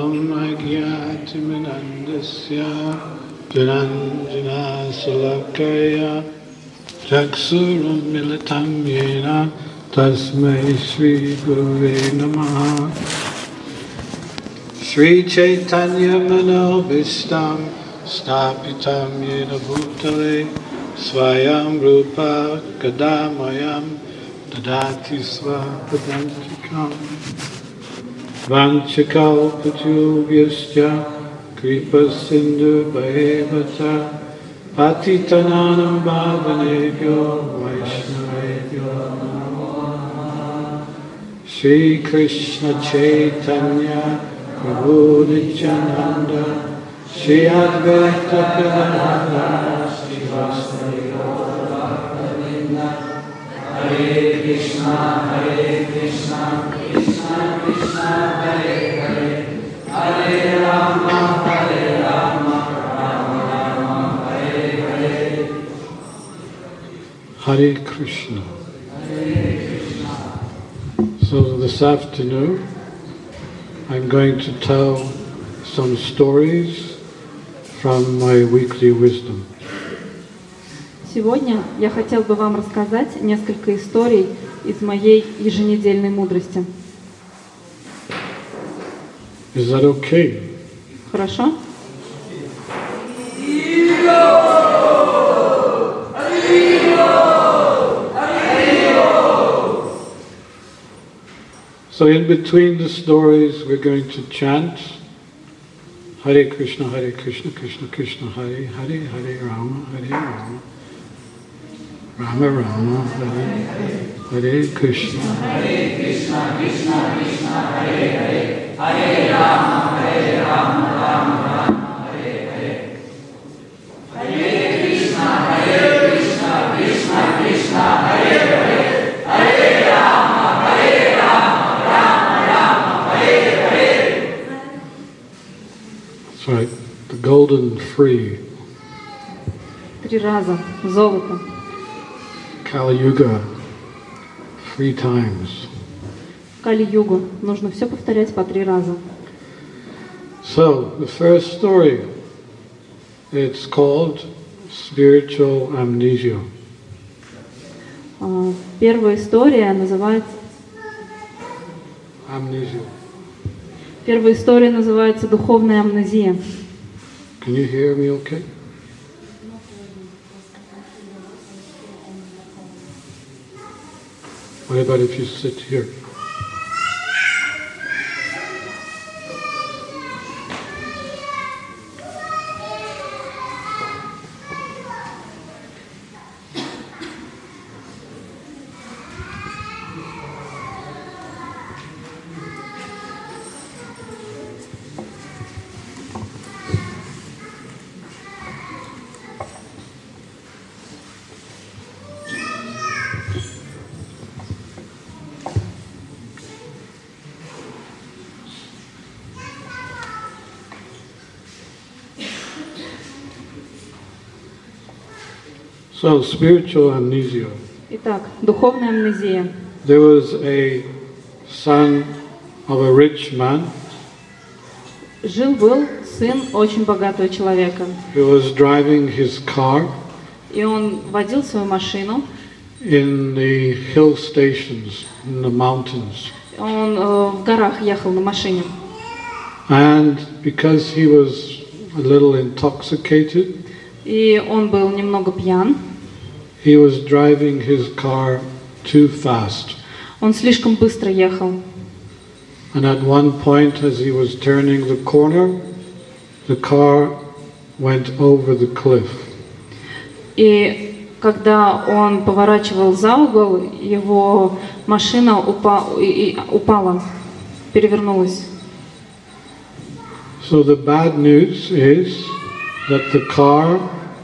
Om Agyaatimanandasya Jananjana Salakaya Chaksuram Militam Yena Tasmai Shri Gurave Namaha Shri Chaitanya Manobishtam Stapitam Yena Bhutale Swayam Rupa Kadamayam Dadati Svapadantikam Vanchakalpachubhyascha Kripa Sindhu Bhavata Patitananam Bhavanebhyo Vaishnavebhyo Namo Namaha Shri Krishna Chaitanya Prabhu Nityananda Shri Advaita Gadadhara Shri Vasudeva Bhaktavinda Hare Krishna Krishna Krishna Hare Hare Hare Rama Rama Rama Hare Hare Hare Krishna. So this afternoon I'm going to tell some stories from my weekly wisdom. Сегодня я хотел бы вам рассказать несколько историй из моей еженедельной мудрости. Is that okay? Хорошо? So in between the stories we're going to chant Hare Krishna, Krishna Krishna, Hare Hare, Hare Rama, Rama Rama, Hare Krishna. Hare Krishna, Krishna Krishna, Hare Hare, Hare Rama, Rama Rama, Hare Hare. Hare Krishna, Krishna Krishna, Hare Hare, Hare Rama, Rama Rama, Hare Hare. That's right, the golden free. 3 раза. Золото. Kali Yuga, 3 times. Кали-югу. Нужно все повторять по 3 раза. So, the first story, it's called Spiritual Amnesia. Первая история называется... Amnesia. Первая история называется «Духовная амнезия». Can you hear me okay? What about if you sit here? So, spiritual amnesia. Итак, духовная амнезия. There was a son of a rich man. Жил-был сын очень богатого человека. He was driving his car И он водил свою машину. in the hill stations, in the mountains. Он в горах ехал на машине. And because he was a little intoxicated, И он был немного пьян. he was driving his car too fast. Он слишком быстро ехал. And at one point, as he was turning the corner, the car went over the cliff. И когда он поворачивал за угол, его машина упала, перевернулась. So the bad news is that the car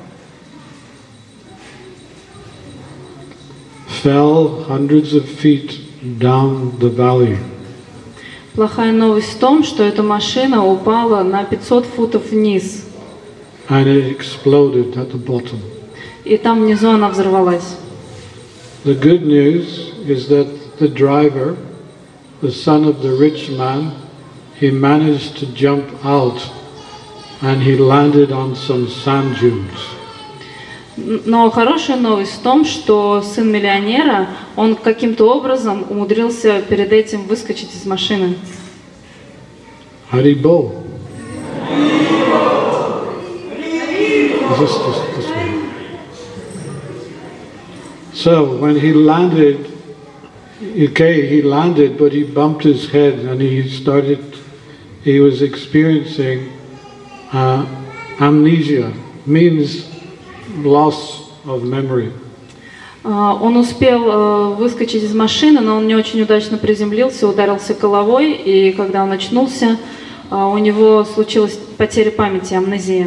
fell hundreds of feet down the valley. Плохая новость в том, что эта машина упала на 500 футов вниз. And it exploded at the bottom. И там внизу она взорвалась. The good news is that the driver, the son of the rich man, he managed to jump out and he landed on some sand dunes. Но хорошая новость в том, что сын миллионера, он каким-то образом умудрился перед этим выскочить из машины. Haribol. This way. So when he landed, he landed, but he bumped his head and he was experiencing amnesia, means loss of memory. Он успел выскочить из машины, но он не очень удачно приземлился, ударился головой, и когда он очнулся, у него случилась потеря памяти, амнезия.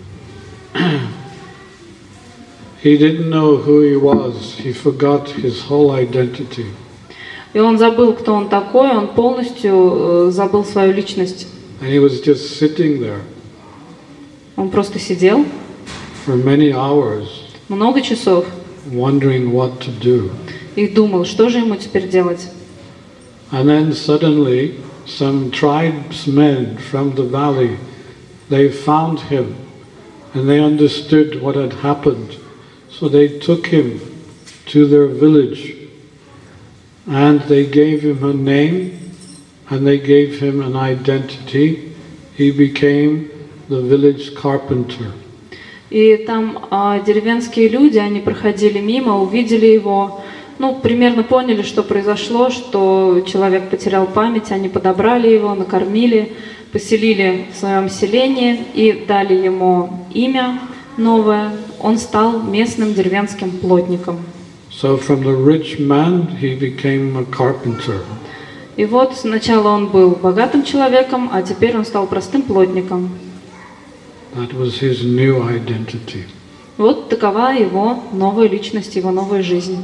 He didn't know who he was. He forgot his whole identity. И он забыл, кто он такой, он полностью забыл свою личность. And he was just sitting there Он просто сидел for many hours, много часов wondering what to do. и думал, что же ему теперь делать. And then suddenly, some tribesmen from the valley, they found him, and they understood what had happened. So they took him to their village, and they gave him a name, and they gave him an identity. He became the village carpenter. И там деревенские люди, они проходили мимо, увидели его, примерно поняли, что произошло, что человек потерял память, они подобрали его, накормили, поселили в своем селении и дали ему имя новое. Он стал местным деревенским плотником. So from the rich man he became a carpenter. И вот сначала он был богатым человеком, а теперь он стал простым плотником. That was his new identity. Вот такова его новая личность, его новая жизнь.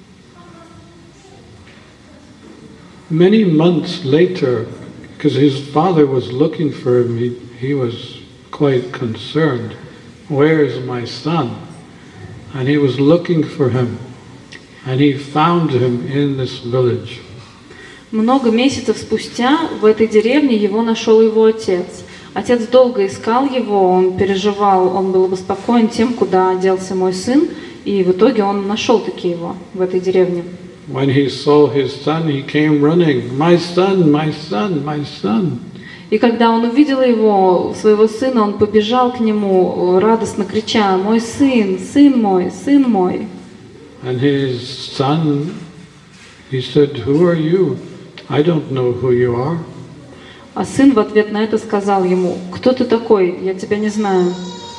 Many months later, because his father was looking for him, he was quite concerned. Where is my son? And he was looking for him, and he found him in this village. Много месяцев спустя в этой деревне его нашел его отец. Отец долго искал его, он переживал, он был обеспокоен тем, куда делся мой сын, и в итоге он нашел таки его в этой деревне. When he saw his son, he came running, "My son, my son, my son!" И когда он увидел его, своего сына, он побежал к нему, радостно крича: «Мой сын, сын мой, сын мой!» And his son, he said, "Who are you? I don't know who you are." А сын в ответ на это сказал ему: «Кто ты такой? Я тебя не знаю».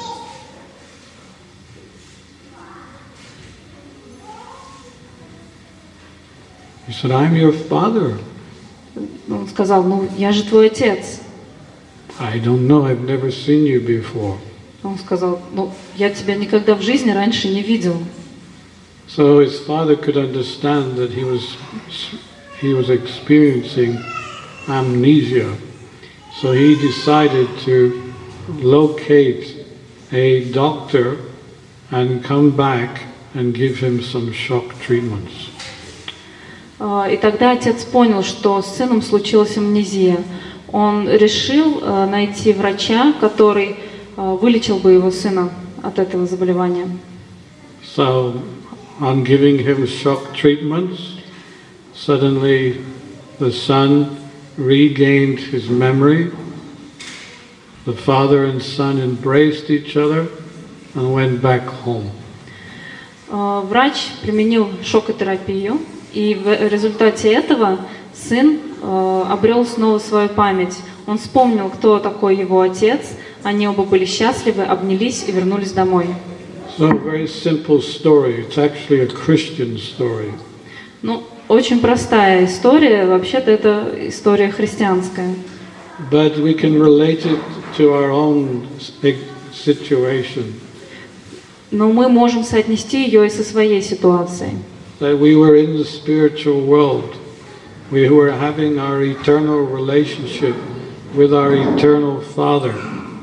He said, "I'm your father." Он сказал: «Я же твой отец». I don't know, I've never seen you before. Он сказал: «Я тебя никогда в жизни раньше не видел». So his father could understand that he was experiencing amnesia. So he decided to locate a doctor and come back and give him some shock treatments. И тогда отец понял, что с сыном случилась амнезия. Он решил найти врача, который вылечил бы его сына от этого заболевания. So, on giving him shock treatments, suddenly the son regained his memory. The father and son embraced each other and went back home. Врач применил шокотерапию, и в результате этого сын обрел снова свою память. Он вспомнил, кто такой его отец. Они оба были счастливы, обнялись и вернулись домой. So a very simple story. It's actually a Christian story. Очень простая история. Вообще-то это история христианская. But we can relate it to our own situation. Но мы можем соотнести ее и со своей ситуацией. That we were in the spiritual world. We were having our eternal relationship with our eternal Father.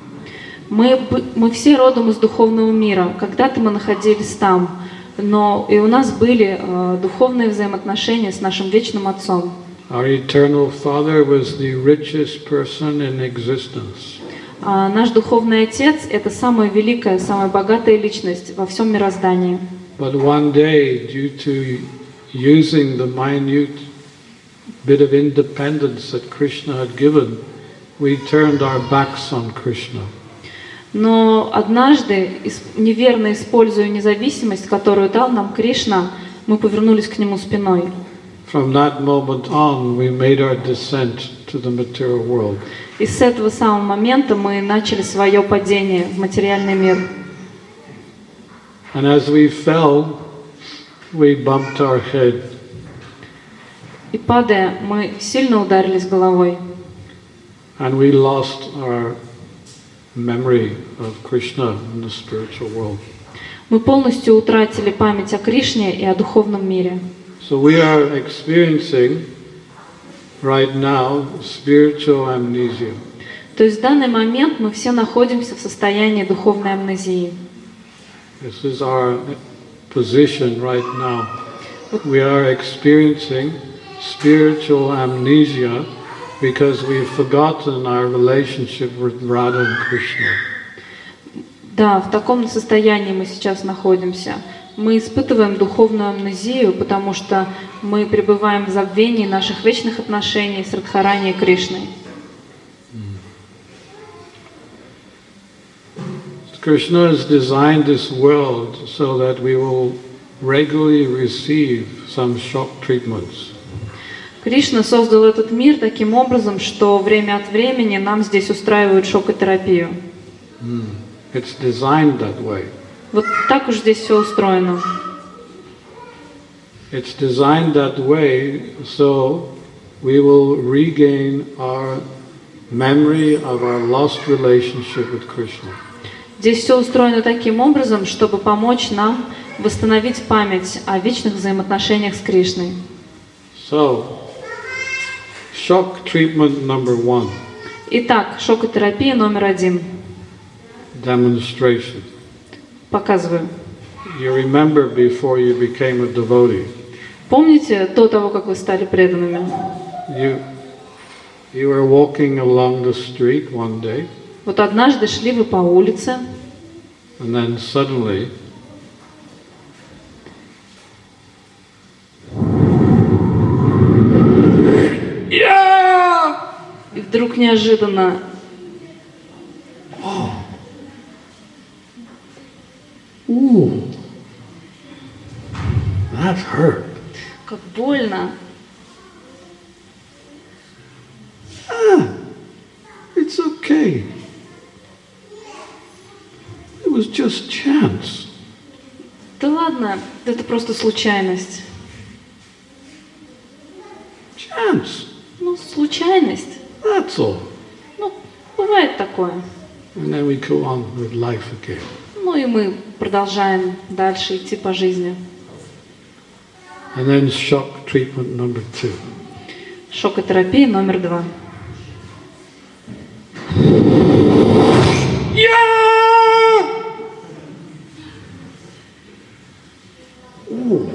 Мы все родом из духовного мира. Когда-то мы находились там, но и у нас были духовные взаимоотношения с нашим вечным Отцом. Our eternal Father was the richest person in existence. Наш духовный отец – это самая великая, самая богатая личность во всем мироздании. But one day, due to using the minute bit of independence that Krishna had given, we turned our backs on Krishna. Но однажды, неверно используя независимость, которую дал нам Кришна, мы повернулись к нему спиной. From that moment on, we made our descent to the material world. И с этого самого момента мы начали свое падение в материальный мир. And as we fell, we bumped our head. И падая, мы сильно ударились головой. And we lost our memory of Krishna in the spiritual world. Мы полностью утратили память о Кришне и о духовном мире. So we are experiencing right now spiritual amnesia. То есть в данный момент мы все находимся в состоянии духовной амнезии. This is our position right now. We are experiencing spiritual amnesia because we've forgotten our relationship with Radha and Krishna. Да, в таком состоянии мы сейчас находимся. Мы испытываем духовную амнезию, потому что мы пребываем в забвении наших вечных отношений с Радхарани и Кришной. Krishna has designed this world so that we will regularly receive some shock treatments. Кришна создал этот мир таким образом, что время от времени нам здесь устраивают шокотерапию. It's designed that way. Вот так уж здесь все устроено. It's designed that way so we will regain our memory of our lost relationship with Krishna. Здесь все устроено таким образом, чтобы помочь нам восстановить память о вечных взаимоотношениях с Кришной. So, shock treatment number 1. Итак, шокотерапия номер 1. Demonstration. Показываю. You remember before you became a devotee. Помните до того, как вы стали преданными? You were walking along the street one day. Вот однажды шли вы по улице, And then suddenly, и вдруг неожиданно ooh, that hurt. как больно. It's okay. It was just chance. Да ладно, это просто случайность. Chance. Ну, случайность. That's all. Ну, бывает такое. And then we go on with life again. Ну и мы продолжаем дальше идти по жизни. And then shock treatment number 2. Шокотерапия номер 2. Ooh.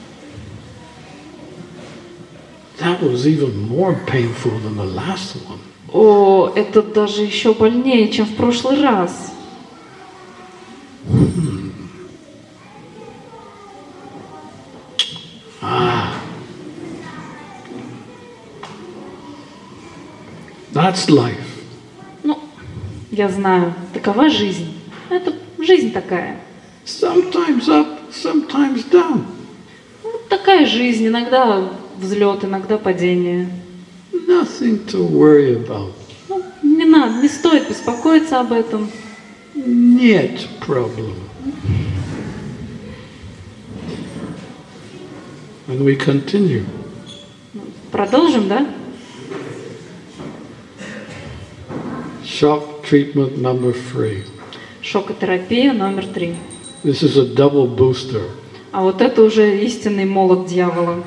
That was even more painful than the last one. О, это даже еще больнее, чем в прошлый раз. That's life. Ну, я знаю, такова жизнь. Это жизнь такая. Sometimes up, sometimes down. Ну, такая жизнь, иногда взлет, иногда падение. Nothing to worry about. Ну, не надо, не стоит беспокоиться об этом. Нет problem. And we continue. Продолжим, да? Shock treatment number 3. Шокотерапия номер 3. This is a double booster. А вот это уже истинный молот дьявола.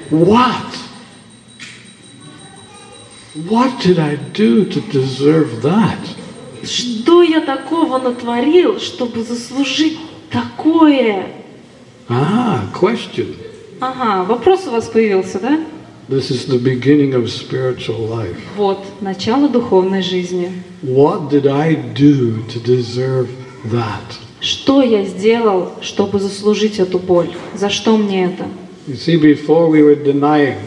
What? What did I do to deserve that? Что я такого натворил, чтобы заслужить такое? Question. Ага, вопрос у вас появился, да? This is the beginning of spiritual life. Вот, начало духовной жизни. What did I do to deserve that? Что я сделал, чтобы заслужить эту боль? За что мне это? You see, before we were denying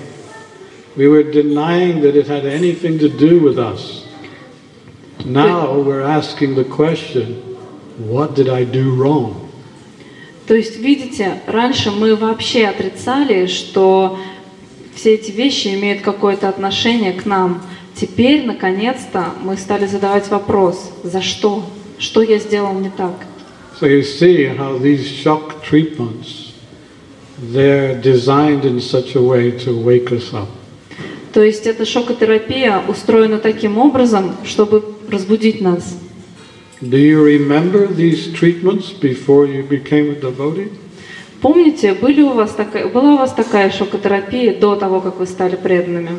that it had anything to do with us. Now we're asking the question, what did I do wrong? То есть, видите, раньше мы вообще отрицали, что все эти вещи имеют какое-то отношение к нам. Теперь, наконец-то, мы стали задавать вопрос, за что? Что я сделал не так? So you see how these shock treatments, they're designed in such a way to wake us up. То есть эта шокотерапия устроена таким образом, чтобы разбудить нас. Do you remember these treatments before you became a devotee? Помните, была у вас такая шокотерапия до того, как вы стали преданными?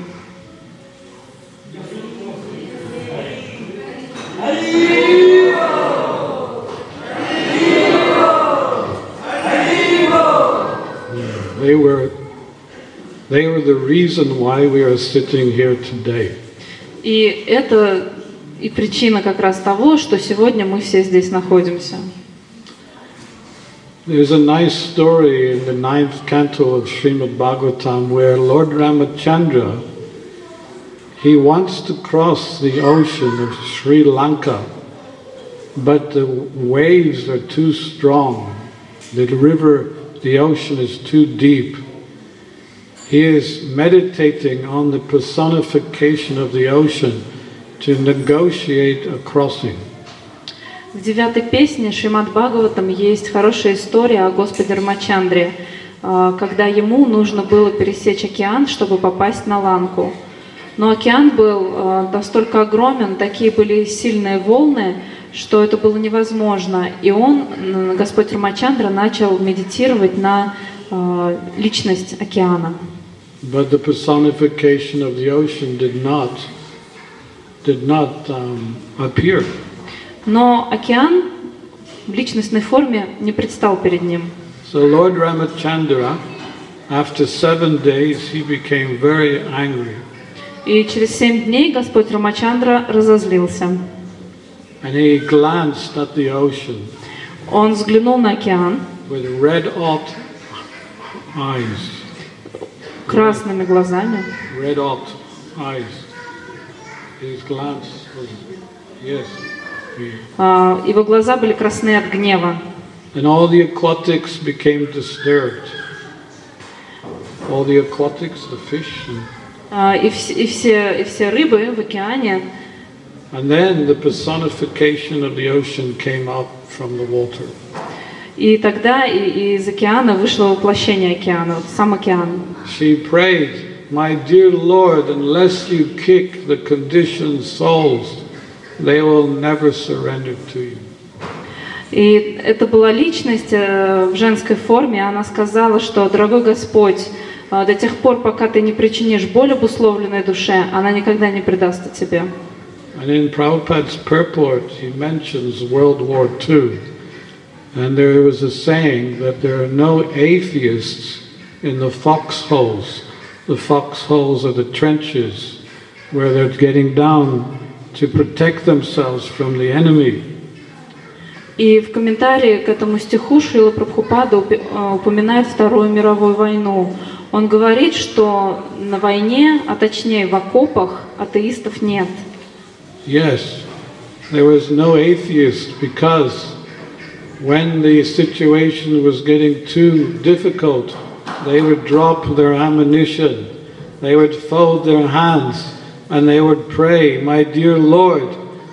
They were the reason why we are sitting here today. И это и причина как раз того, что сегодня мы все здесь находимся. There's a nice story in the 9th canto of Srimad Bhagavatam where Lord Ramachandra, he wants to cross the ocean of Sri Lanka, but the waves are too strong. The ocean is too deep. He is meditating on the personification of the ocean to negotiate a crossing. В 9-й песне Шримад Бхагаватам есть хорошая история о Господе Рамачандре, когда ему нужно было пересечь океан, чтобы попасть на Ланку. Но океан был настолько огромен, такие были сильные волны, что это было невозможно. И Господь Рамачандра, начал медитировать на личность океана. But the personification of the ocean did not appear. Но океан в личностной форме не предстал перед ним. So Lord Ramachandra, after 7 days, he became very angry. И через 7 дней Господь Рамачандра разозлился. And he glanced at the ocean. Он взглянул на океан. With red-hot eyes. Красными глазами. Red-hot eyes. His glance was, yes. Его глаза были красны от гнева. And all the aquatics became disturbed. All the aquatics, the fish. И все рыбы в океане. And then the personification of the ocean came up from the water. И тогда из океана вышло воплощение океана, сам океан. She prayed, "My dear Lord, unless you kick the conditioned souls, they will never surrender to you." И это была личность в женской форме. Она сказала, что, дорогой Господь, до тех пор, пока ты не причинишь боль обусловленной душе, она никогда не предаст тебе. And in Prabhupada's purport, he mentions World War II. And there was a saying that there are no atheists in the foxholes. The foxholes are the trenches where they're getting down to protect themselves from the enemy. И в комментарии к этому стиху Шрила Прабхупада упоминает Вторую мировую войну. Он говорит, что на войне, а точнее в окопах, атеистов нет. Yes, there was no atheist because when the situation was getting too difficult, they would drop their ammunition, they would fold their hands, and they would pray, "My dear Lord,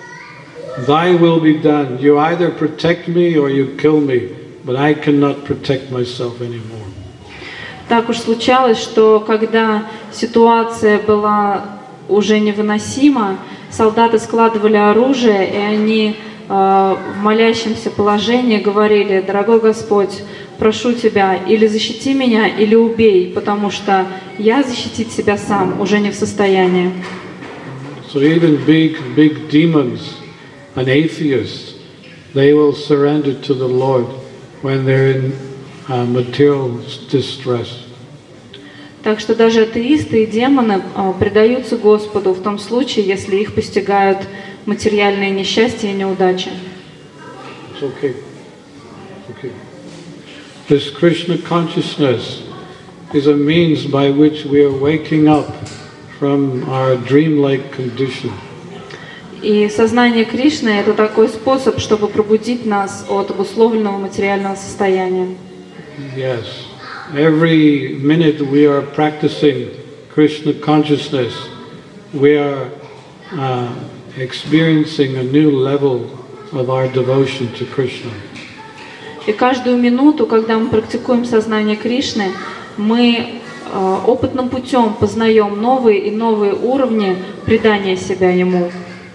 Thy will be done. You either protect me or you kill me, but I cannot protect myself anymore." Так уж случалось, что когда ситуация была уже невыносима, солдаты складывали оружие, и они в молящемся положении говорили: «Дорогой Господь, прошу тебя, или защити меня, или убей, потому что я защитить себя сам уже не в состоянии. So even big demons and atheists, they will surrender to the Lord when they're in material distress. Так что даже атеисты и демоны предаются Господу в том случае, если их постигают материальные несчастья и неудачи. It's okay. Okay. This Krishna consciousness is a means by which we are waking up from our dreamlike condition. И сознание Кришны — это такой способ, чтобы пробудить нас от обусловленного материального состояния. Yes. Every minute we are practicing Krishna consciousness, we are experiencing a new level of our devotion to Krishna. И каждую минуту, когда мы практикуем сознание Кришны, мы опытным путем познаем новые и новые уровни предания себя Ему.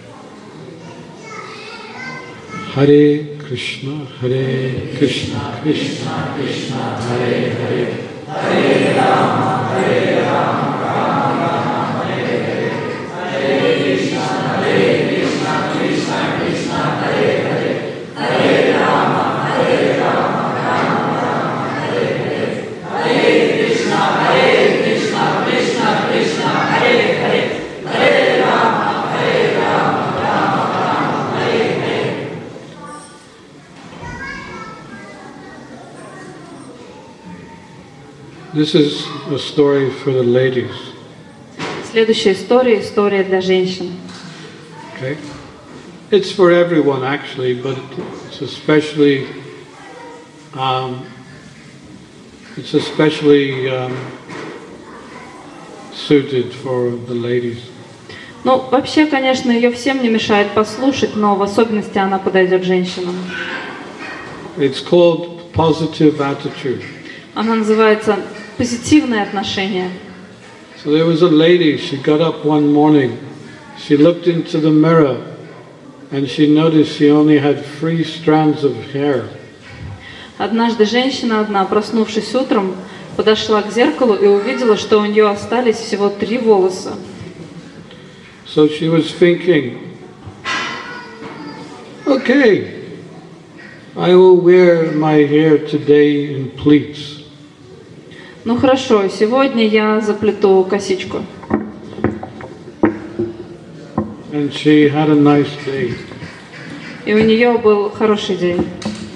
Hare Krishna, Krishna Krishna, Hare Hare, Hare Rama, Rama Rama, Hare Hare, Hare Krishna, Krishna Krishna, Hare Hare, Hare Rama, Rama Rama, Hare Hare, Hare Krishna, Krishna Krishna, Hare Hare, Hare Rama, Rama Rama, Hare Hare. This is a story for the ladies. Следующая история — история для женщин. Okay? It's for everyone actually, but it's especially suited for the ladies. Ну, вообще, конечно, ее всем не мешает послушать, но в особенности она подойдет женщинам. It's called positive attitude. Она называется «позитивное отношение». So there was a lady, she got up one morning, she looked into the mirror and she noticed she only had 3 strands of hair. Однажды женщина одна, проснувшись утром, подошла к зеркалу и увидела, что у нее остались всего 3 волоса. So she was thinking, okay, I will wear my hair today in pleats. Ну хорошо, сегодня я заплету косичку. And she had a nice day. И у нее был хороший день.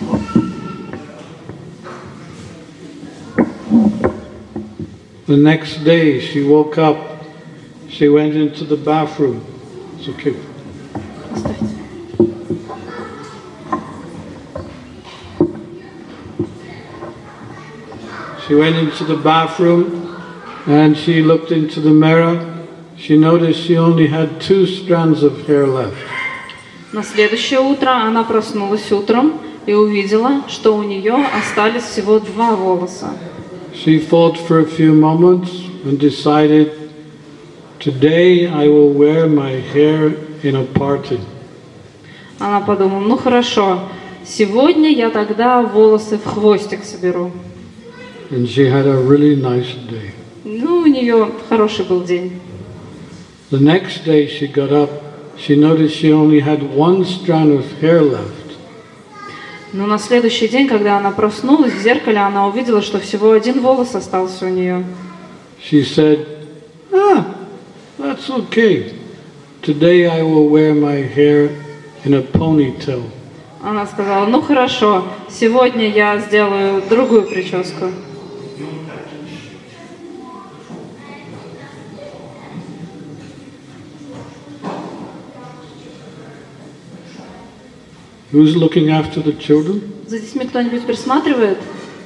The next day she woke up, she went into the bathroom. It's okay. Оставьте. She went into the bathroom and she looked into the mirror. She noticed she only had 2 strands of hair left. На следующее утро она проснулась утром и увидела, что у нее остались всего 2 волоса. She thought for a few moments and decided, today I will wear my hair in a party. Она подумала, ну хорошо, сегодня я тогда волосы в хвостик соберу. And she had a really nice day. Ну, у нее хороший был день. The next day she got up, she noticed she only had 1 strand of hair left. Но на следующий день, когда она проснулась, в зеркале она увидела, что всего 1 волос остался у нее. She said, that's okay. Today I will wear my hair in a ponytail. Она сказала, ну хорошо, сегодня я сделаю другую прическу. Who's looking after the children? За детьми кто-нибудь присматривает?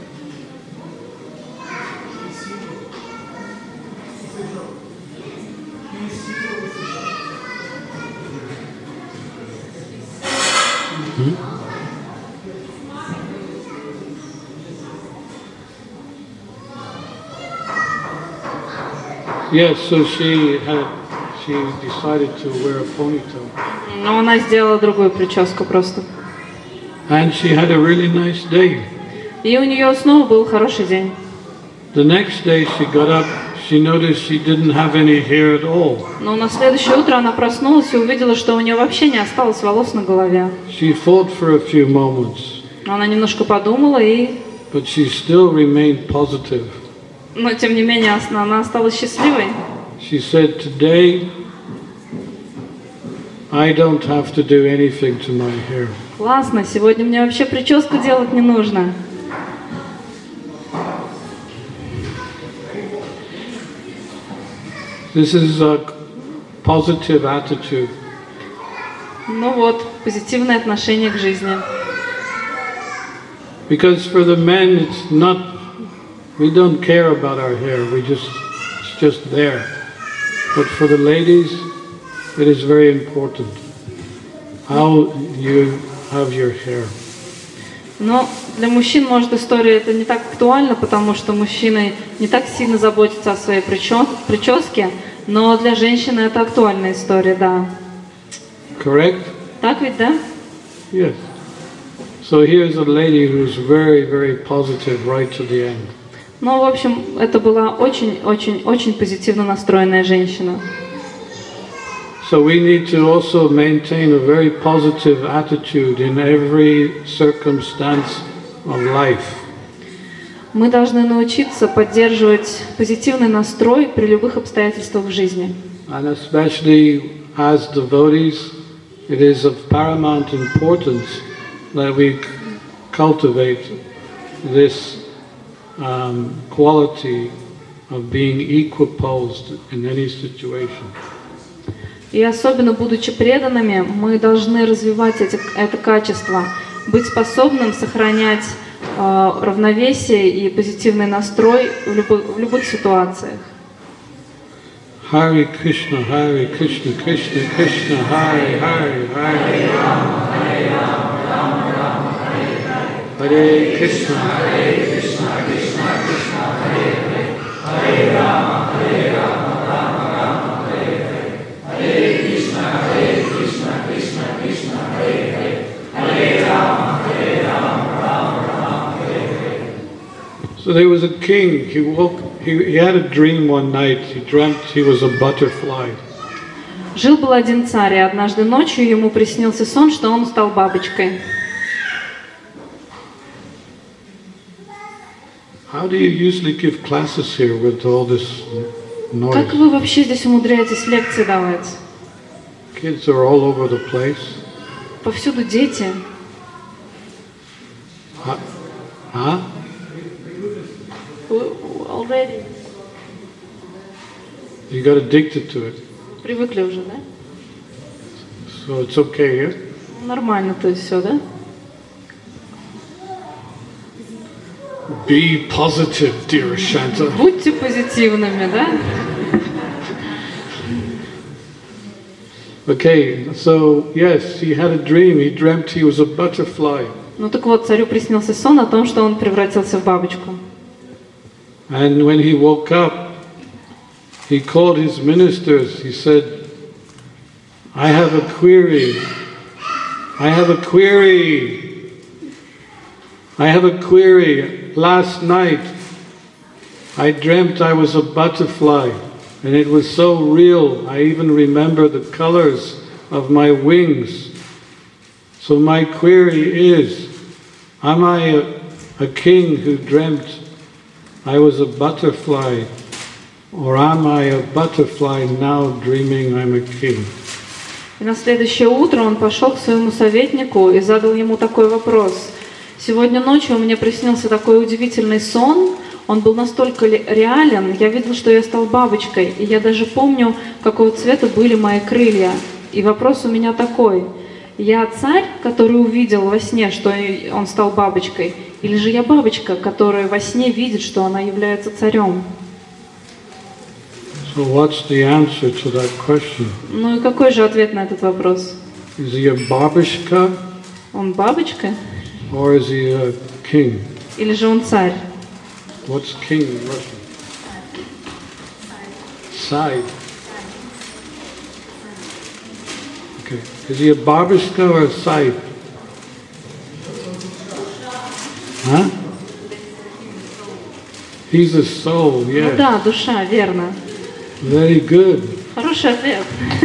Yes, so she decided to wear a ponytail. Но она сделала другую прическу просто. And she had a really nice day. И у нее снова был хороший день. The next day she got up, she noticed she didn't have any hair at all. Но на следующее утро она проснулась и увидела, что у нее вообще не осталось волос на голове. She thought for a few moments, Она немножко подумала, but she still remained positive. но тем не менее она осталась счастливой. She said, "Today, I don't have to do anything to my hair." Классно, сегодня мне вообще прическу делать не нужно. This is a positive attitude. Ну вот, позитивное отношение к жизни. Because for the men, it's not, we don't care about our hair, it's just there. But for the ladies, it is very important how you have your hair. Но для мужчин, может, история это не так актуальна, потому что мужчины не так сильно заботятся о своей прическе, но для женщины это актуальная история, да. Correct? Так ведь, да? Yes. So here's a lady who's very, very positive right to the end. Ну, в общем, это была очень позитивно настроенная женщина. So we need to also maintain a very positive attitude in every circumstance of life. Мы должны научиться поддерживать позитивный настрой при любых обстоятельствах в жизни. And especially as devotees, it is of paramount importance that we cultivate this quality of being equiposed in any situation. И особенно будучи преданными, мы должны развивать это качество, быть способным сохранять равновесие и позитивный настрой в любых ситуациях. Hare Krishna, Krishna Krishna, Hare Hare, Hare Rama, Rama Rama, Hare Krishna, Krishna Krishna, Hare Hare, Hare Rama, Rama Rama, Hare Krishna, Krishna Krishna, Hare Hare, Hare Rama, Rama Rama, Hare Hare. So there was a king. He had a dream one night. He dreamt he was a butterfly. Жил-был один царь, и однажды ночью ему приснился сон, что он стал бабочкой. How do you usually give classes here with all this noise? Как вы вообще здесь умудряетесь лекции давать? Kids are all over the place. Повсюду дети. Huh? Already. You got addicted to it. Привыкли уже, да? So it's okay here? Нормально, то есть все, да? Be positive, dear Shanta. Будьте позитивными, да? Okay, so yes, he had a dream. He dreamt he was a butterfly. Ну так вот, царю приснился сон о том, что он превратился в бабочку. And when he woke up, he called his ministers. He said, I have a query. I have a query. I have a query. Last night, I dreamt I was a butterfly, and it was so real. I even remember the colors of my wings. So my query is, am I a king who dreamt I was a butterfly, or am I a butterfly now dreaming I'm a king? И на следующее утро он пошел к своему советнику и задал ему такой вопрос. Сегодня ночью мне приснился такой удивительный сон, он был настолько реален, я видел, что я стал бабочкой, и я даже помню, какого цвета были мои крылья. И вопрос у меня такой, я царь, который увидел во сне, что он стал бабочкой, или же я бабочка, которая во сне видит, что она является царем? So what's the answer to that question? Ну и какой же ответ на этот вопрос? Is he a babushka Он бабочка? or is he a king? Или же он царь? What's king in Russian? Side. Okay. Is he a babushka or a side? Huh? He's a soul, Ну yes. да, душа, верно. Very good. Хороший ответ.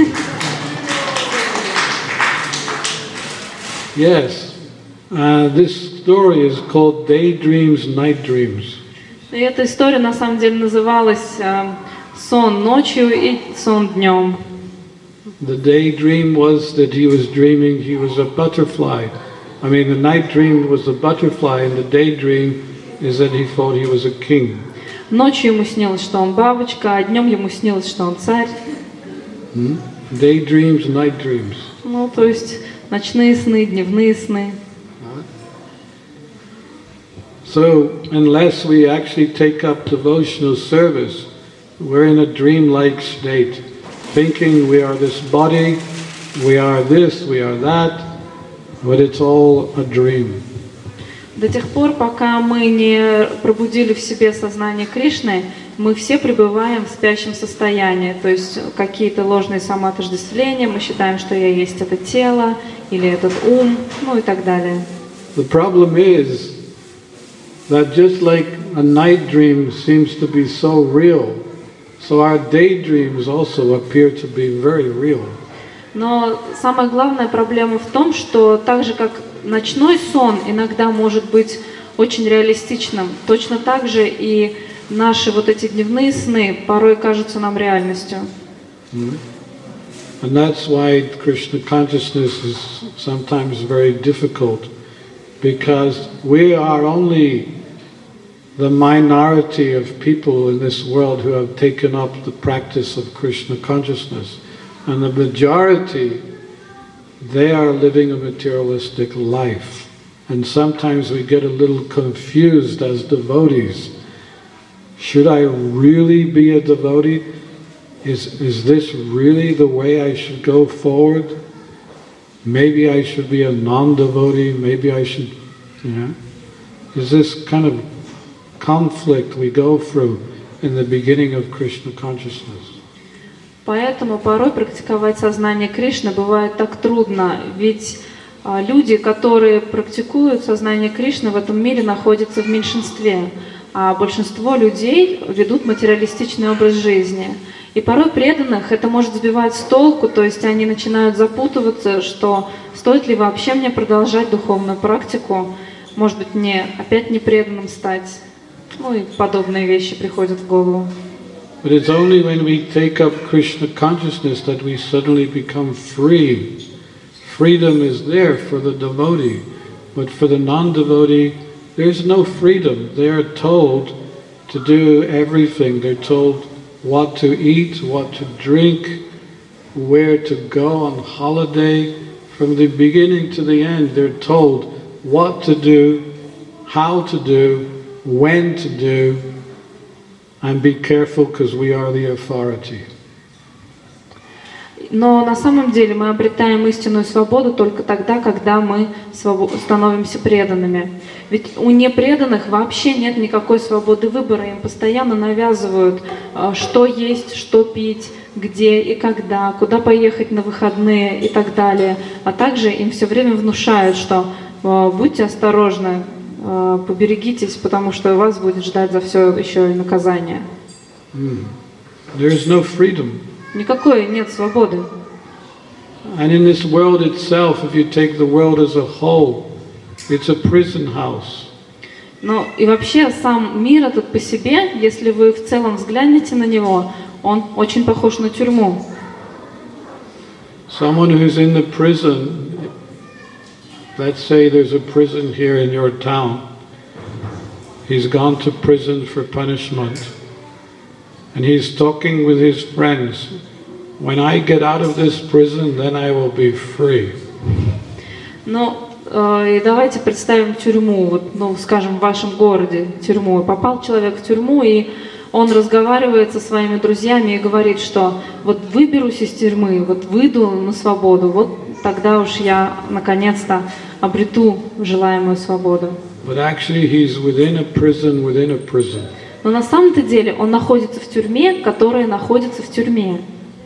Yes. This story is called Daydreams, Night Dreams. И эта история на самом деле называлась «Сон ночью и сон днем». The daydream was that he was dreaming he was a butterfly. I mean, the night dream was a butterfly, and the daydream is that he thought he was a king. Ночью ему снилось, что он бабочка, а днем ему снилось, что он царь. Daydreams, night dreams. Ну, то есть ночные сны, дневные сны. So, unless we actually take up devotional service, we're in a dreamlike state, thinking we are this body, we are this, we are that, but it's all a dream. До тех пор, пока мы не пробудили в себе сознание Кришны, мы все пребываем в спящем состоянии. То есть какие-то ложные самоотождествления, мы считаем, что я есть это тело или этот ум, ну и так далее. The problem is that just like a night dream seems to be so real, so our daydreams also appear to be very real. Но самая главная проблема в том, что так же, как ночной сон иногда может быть очень реалистичным, точно так же и наши вот эти дневные сны порой кажутся нам реальностью. And that's why Krishna consciousness is sometimes very difficult, because we are only the minority of people in this world who have taken up the practice of Krishna consciousness. And the majority, they are living a materialistic life. And sometimes we get a little confused as devotees. Should I really be a devotee? Is this really the way I should go forward? Maybe I should be a non-devotee, maybe I should, Is this kind of conflict we go through in the beginning of Krishna consciousness? Поэтому порой практиковать сознание Кришны бывает так трудно, ведь люди, которые практикуют сознание Кришны, в этом мире находятся в меньшинстве, а большинство людей ведут материалистичный образ жизни. И порой преданных это может сбивать с толку, то есть они начинают запутываться, что стоит ли вообще мне продолжать духовную практику, может быть, мне опять не преданным стать, ну и подобные вещи приходят в голову. But it's only when we take up Krishna consciousness that we suddenly become free. Freedom is there for the devotee, but for the non-devotee, there's no freedom. They are told to do everything. They're told what to eat, what to drink, where to go on holiday. From the beginning to the end, they're told what to do, how to do, when to do, and be careful because we are the authority. Но на самом деле мы обретаем истинную свободу только тогда, когда мы становимся преданными. Ведь у непреданных вообще нет никакой свободы выбора. Им постоянно навязывают, что есть, что пить, где и когда, куда поехать на выходные и так далее. А также им все время внушают, что будьте осторожны, поберегитесь, потому что вас будет ждать за все еще и наказание. There is no freedom. Никакой нет свободы. And in this world itself, if you take the world as a whole, it's a prison house. Но и вообще сам мир этот по себе, если вы в целом взглянете на него, он очень похож на тюрьму. Someone who's in the prison, let's say there's a prison here in your town. He's gone to prison for punishment. And he's talking with his friends. When I get out of this prison, then I will be free. Ну, и давайте представим тюрьму, вот, ну, скажем, в вашем городе тюрьму. Попал человек в тюрьму, и он разговаривает со своими друзьями и говорит, что вот выберусь из тюрьмы, вот выйду на свободу, вот тогда уж я наконец-то обрету желаемую свободу. But actually he's within a prison within a prison. Но на самом-то деле он находится в тюрьме, которая находится в тюрьме.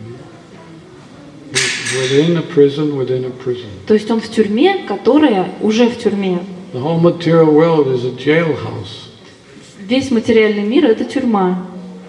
Within a prison within a prison. То есть он в тюрьме, которая уже в тюрьме. The whole material world is a jailhouse. весь материальный мир — это тюрьма.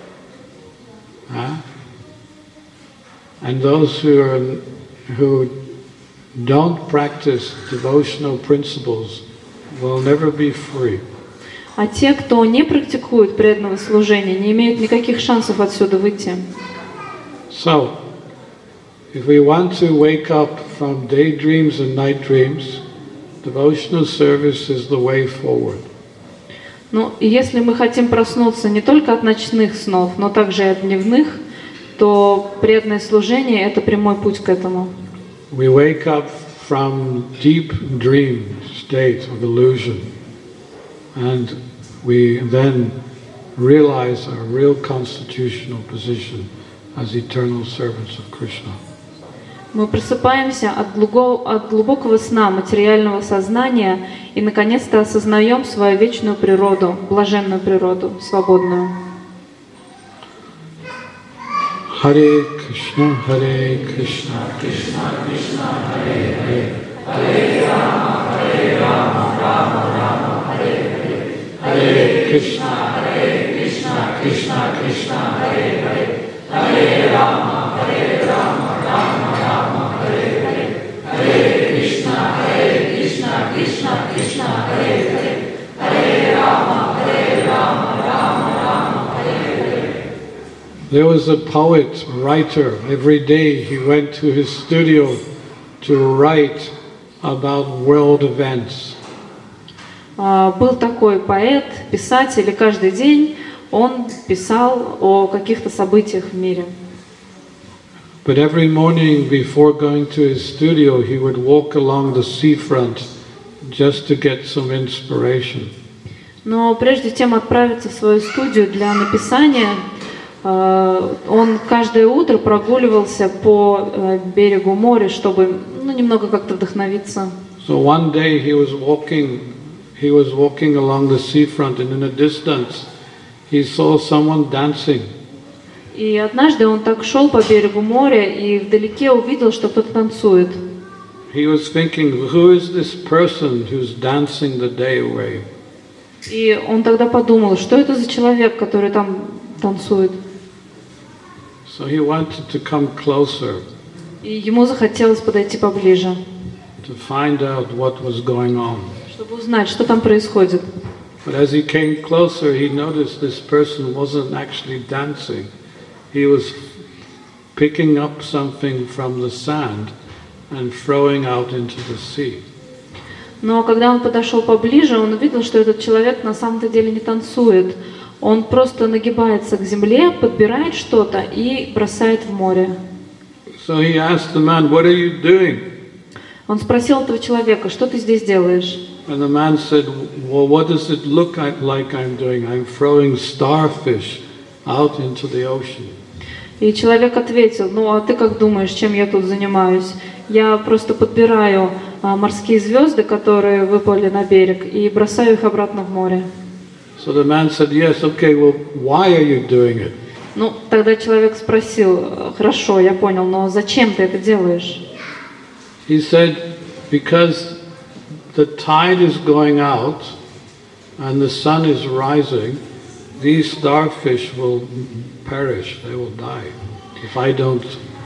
And those who don't practice devotional principles will never be free. А те, кто не практикует преданного служения, не имеют никаких шансов отсюда выйти. So, if we want to wake up from daydreams and night dreams, devotional service is the way forward. Ну, и если мы хотим проснуться не только от ночных снов, но также и от дневных, то преданное служение — это прямой путь к этому. We wake up from deep dream state of illusion, and we then realize our real constitutional position as eternal servants of Krishna. Мы просыпаемся от глубокого сна материального сознания и, наконец-то, осознаем свою вечную природу, блаженную природу, свободную. Харе Кришна, Кришна Кришна, Харе Харе, Харе Рама, Рама, Харе Харе, Харе Кришна, Кришна Кришна, Харе Харе, Харе Рама, Рама, Харе Харе, Харе Кришна, Кришна, Харе Харе, Харе Рама, Рама, Харе Харе. There was a poet, writer. Every day he went to his studio to write about world events. Был такой поэт, писатель, и каждый день он писал о каких-то событиях в мире. But every morning before going to his studio, he would walk along the seafront just to get some inspiration. Но прежде чем отправиться в свою студию для написания, он каждое утро прогуливался по берегу моря, чтобы немного как-то вдохновиться. So one day he was walking along the seafront, and in a distance he saw someone dancing. И однажды он так шел по берегу моря и вдалеке увидел, что кто-то танцует. He was thinking, who is this person who's dancing the day away? И он тогда подумал, что это за человек, который там танцует. So he wanted to come closer. И ему захотелось подойти поближе, To find out what was going on. чтобы узнать, что там происходит. But as he came closer, he noticed this person wasn't actually dancing. He was picking up something from the sand and throwing out into the sea. Но когда он подошел поближе, он увидел, что этот человек на самом-то деле не танцует. Он просто нагибается к земле, подбирает что-то и бросает в море. So he asked the man, "What are you doing?" Он спросил этого человека, что ты здесь делаешь? And the man said, "Well, what does it look like I'm doing? I'm throwing starfish out into the ocean." И человек ответил, а ты как думаешь, чем я тут занимаюсь? Я просто подбираю морские звезды, которые выпали на берег, и бросаю их обратно в море. So the man said, "Yes, okay, well, why are you doing it?" Тогда человек спросил, хорошо, я понял, но зачем ты это делаешь? He said, "Because the tide is going out and the sun is rising, these starfish will perish, they will die, if I don't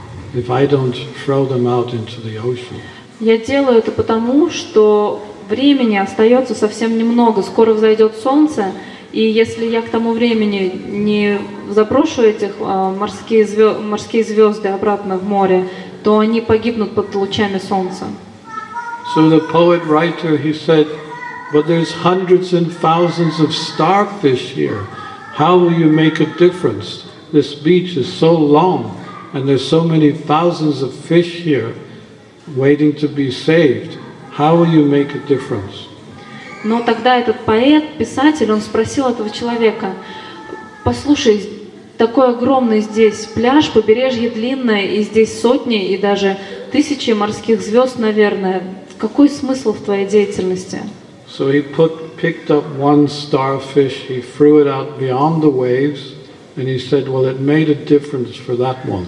throw them out into the ocean." Я делаю это потому, что времени остается совсем немного, скоро взойдет солнце, и если я к тому времени не заброшу этих морские звезды обратно в море, то они погибнут под лучами солнца. So the poet-writer, he said, "But there's hundreds and thousands of starfish here. How will you make a difference? This beach is so long, and there's so many thousands of fish here waiting to be saved. How will you make a difference?" Но тогда этот поэт, писатель, он спросил этого человека, послушай, такой огромный здесь пляж, побережье длинное, и здесь сотни и даже тысячи морских звезд, наверное. Какой смысл в твоей деятельности? So he picked up one starfish, he threw it out beyond the waves, and he said, "Well, it made a difference for that one."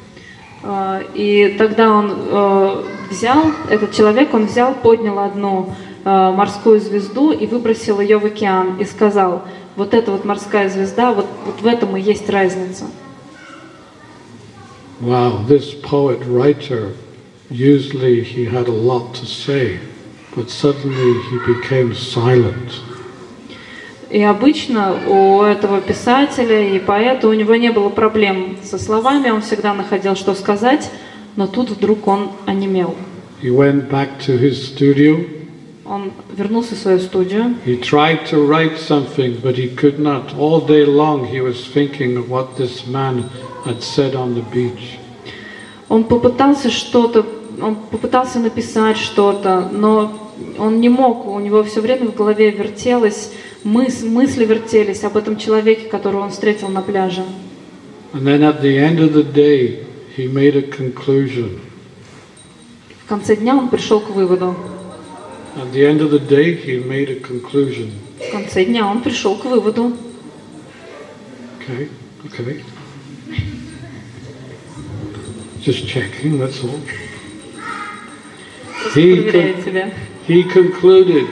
И тогда этот человек поднял одну морскую звезду и выбросил ее в океан и сказал, вот эта вот морская звезда, вот в этом и есть разница. Wow, this poet-writer, usually he had a lot to say, but suddenly he became silent. И обычно у этого писателя и поэта у него не было проблем со словами, он всегда находил, что сказать, но тут вдруг он онемел. He went back to his studio. Он вернулся в свою студию. He tried to write something, but he could not. All day long he was thinking of what this man had said on the beach. Он попытался написать что-то, но он не мог, у него все время в голове вертелось, мысли вертелись об этом человеке, которого он встретил на пляже. And then at the end of the day, he made a conclusion. В конце дня он пришел к выводу. At the end of the day, he made a conclusion. В конце дня он пришел к выводу. Okay. Just checking, that's all. He concluded,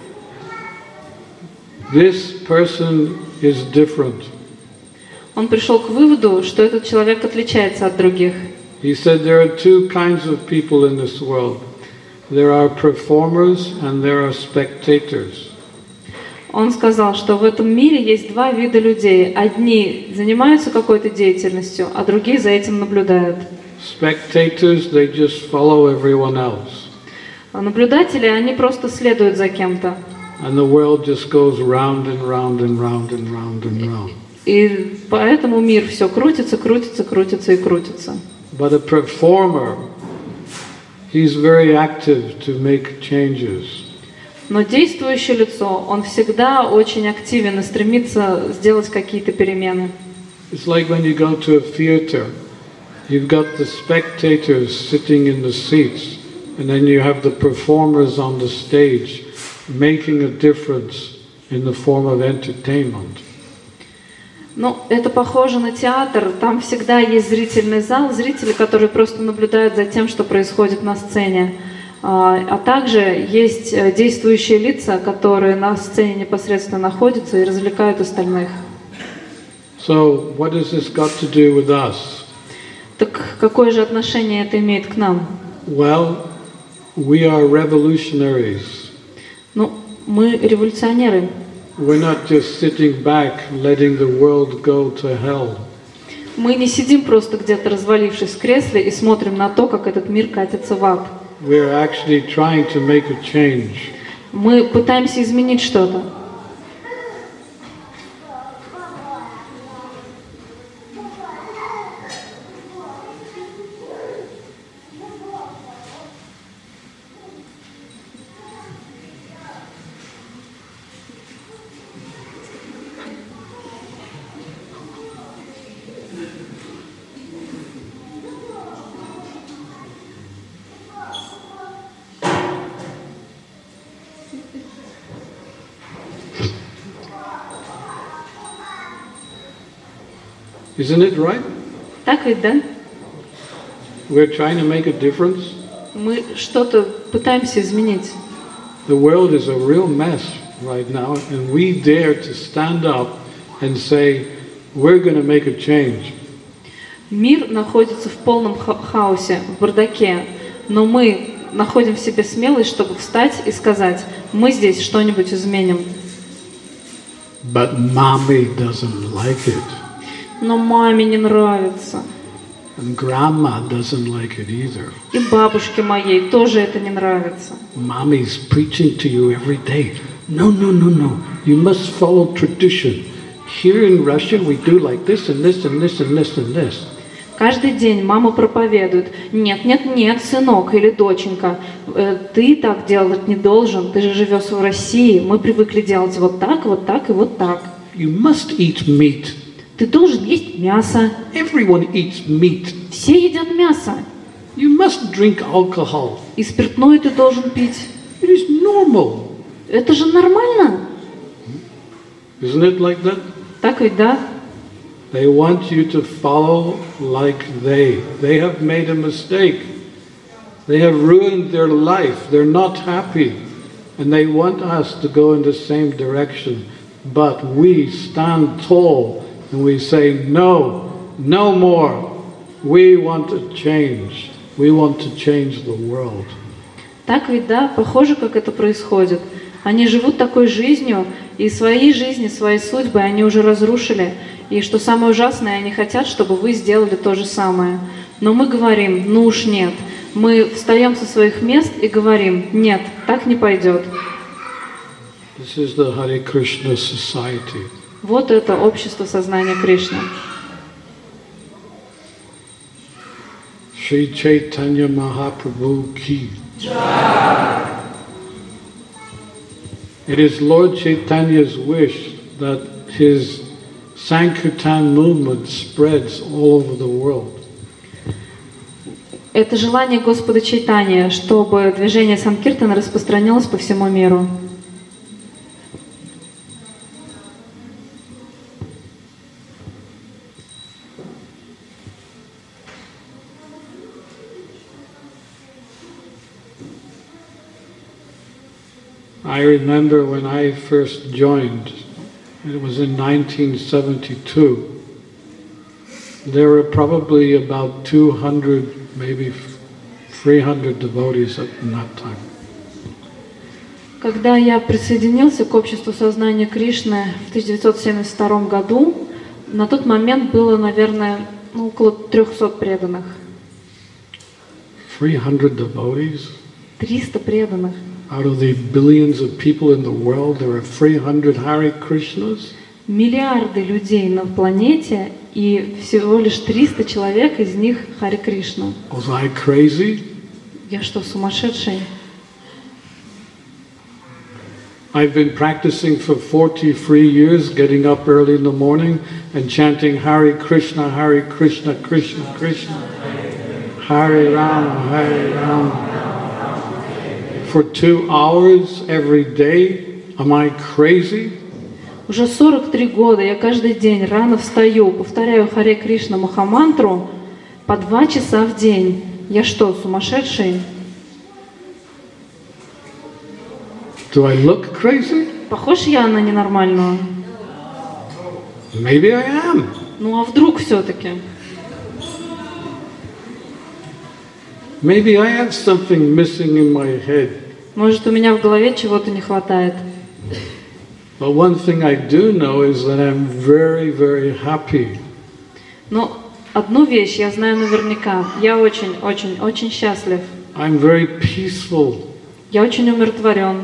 this person is different. Он пришел к выводу, что этот человек отличается от других. He said there are two kinds of people in this world. There are performers and there are spectators. Он сказал, что в этом мире есть два вида людей. Одни занимаются какой-то деятельностью, а другие за этим наблюдают. Spectators, they just follow everyone else. А наблюдатели, они просто следуют за кем-то. And the world just goes round and round and round and round and round. И поэтому мир все крутится, крутится, крутится и крутится. But a performer, he's very active to make changes. Но действующее лицо, он всегда очень активен и стремится сделать какие-то перемены. It's like when you go to a theater, you've got the spectators sitting in the seats, and then you have the performers on the stage making a difference in the form of entertainment. Ну, это похоже на театр. Там всегда есть зрительный зал, зрители, которые просто наблюдают за тем, что происходит на сцене. А также есть действующие лица, которые на сцене непосредственно находятся и развлекают остальных. So, what has this got to do with us? Так какое же отношение это имеет к нам? Well, we are revolutionaries. Ну, мы революционеры. We're not just sitting back, letting the world go to hell. Мы не сидим просто где-то развалившись в кресле и смотрим на то, как этот мир катится в ад. We're actually trying to make a change. Мы пытаемся изменить что-то. Isn't it right? Так ведь, да? We're trying to make a difference. Мы что-то пытаемся изменить. The world is a real mess right now, and we dare to stand up and say, we're going to make a change. Мир находится в полном хаосе, в бардаке, но мы находим в себе смелость, чтобы встать и сказать, мы здесь что-нибудь изменим. But mommy doesn't like it. Но маме не нравится. And grandma doesn't like it either. И бабушке моей тоже это не нравится. Mommy's preaching to you every day. No. You must follow tradition. Here in Russia we do like this and this and this and this and this. Каждый день мама проповедует: нет, сынок или доченька, ты так делать не должен, ты же живешь в России, мы привыкли делать вот так и вот так. You must eat meat. Ты должен есть мясо. Everyone eats meat. Все едят мясо. You must drink alcohol. И спиртное ты должен пить. It is normal. Это же нормально. Isn't it like that? Так ведь, да? They want you to follow like they. They have made a mistake. They have ruined their life. They're not happy. And they want us to go in the same direction. but we stand tall and we say, no, no more. We want to change. We want to change the world. Так ведь, да, похоже, как это происходит. Они живут такой жизнью, и свои жизни, свои судьбы они уже разрушили. И что самое ужасное, они хотят, чтобы вы сделали то же самое. Но мы говорим, ну уж нет. Мы встаем со своих мест и говорим, нет, так не пойдет. This is the Hare Krishna society. Вот это общество сознания Кришны. Shri Chaitanya Mahaprabhu ki. It is Lord Chaitanya's wish that his Sankirtan movement spreads all over the world. Это желание Господа Чайтаньи, чтобы движение Санкиртана распространялось по всему миру. I remember when I first joined, it was in 1972, there were probably about 200, maybe 300 devotees at that time. Когда я присоединился к обществу сознания Кришны в 1972 году, на тот момент было, наверное, около 300 преданных. 300 devotees? 300 преданных. Out of the billions of people in the world, there are 300 Hare Krishnas? Миллиарды людей на планете, и всего лишь 300 человек из них Харе Кришна. Was I crazy? Я что, сумасшедший? I've been practicing for 43 years, getting up early in the morning and chanting Hare Krishna, Krishna Krishna, Hare Rama, for 2 hours every day. Am I crazy? Уже 43 года я каждый день рано встаю, повторяю Харе Кришна Махамантру по 2 часа в день. Я что, сумасшедший? Do I look crazy? Похож я на ненормальную? Maybe I am. Ну а вдруг все-таки? Maybe I have something missing in my head. Может, у меня в голове чего-то не хватает. But one thing I do know is that I'm very, very happy. Но одну вещь я знаю наверняка. Я очень счастлив. I'm very peaceful. Я очень умиротворен.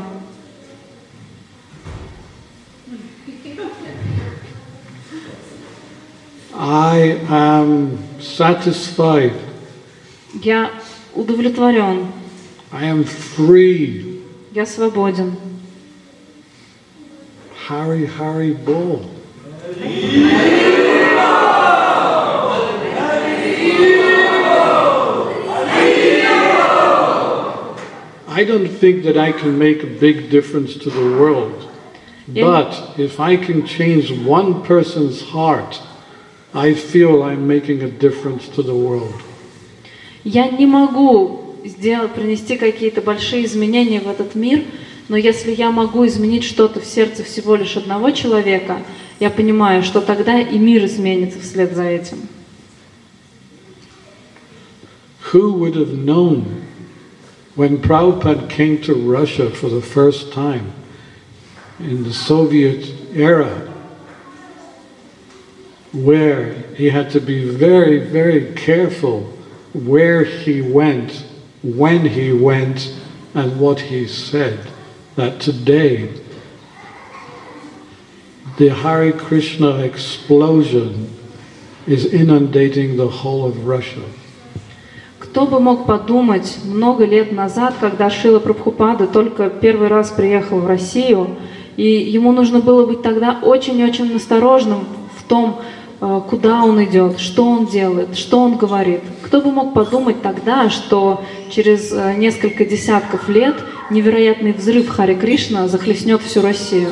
I am satisfied. Я удовлетворен. I am free. Я свободен. Hari Hari Bol. I don't think that I can make a big difference to the world. But if I can change one person's heart, I feel I'm making a difference to the world. Я не могу принести какие-то большие изменения в этот мир, но если я могу изменить что-то в сердце всего лишь одного человека, я понимаю, что тогда и мир изменится вслед за этим. Who would have known when Prabhupada came to Russia for the first time in the Soviet era, where he had to be very, very careful where he went, when he went, and what he said, that today the Hare Krishna explosion is inundating the whole of Russia. Кто бы мог подумать много лет назад, когда Шрила Прабхупада только первый раз приехал в Россию, и ему нужно было быть тогда очень-очень осторожным в том, куда он идет, что он делает, что он говорит. Кто бы мог подумать тогда, что через несколько десятков лет невероятный взрыв Харе Кришна захлестнет всю Россию.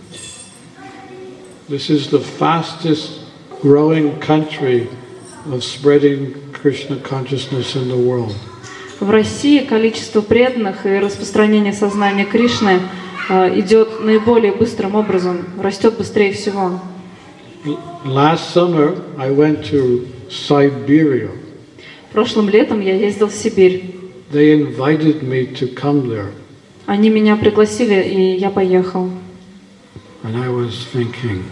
This is the fastest growing country of spreading Krishna consciousness in the world. В России количество преданных и распространение сознания Кришны идет наиболее быстрым образом, растет быстрее всего. Last summer, I went to Siberia. Прошлым летом я ездил в Сибирь. They invited me to come there. Они меня пригласили, и я поехал. And I was thinking,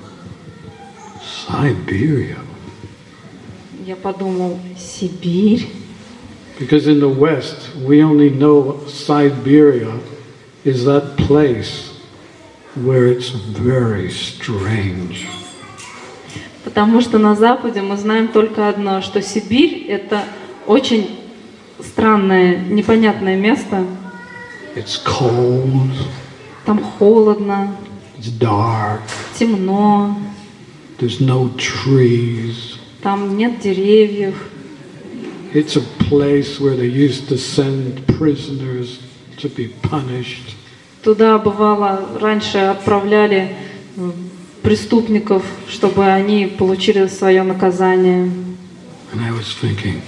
Siberia? Я подумал, Сибирь? Because in the West, we only know Siberia is that place where it's very strange. Потому что на Западе мы знаем только одно, что Сибирь — это очень странное, непонятное место. It's cold. Там холодно, It's dark. темно, There's no trees. там нет деревьев. It's a place where they used to send prisoners to be punished. Туда, бывало, раньше отправляли преступников, чтобы они получили свое наказание. And I was thinking,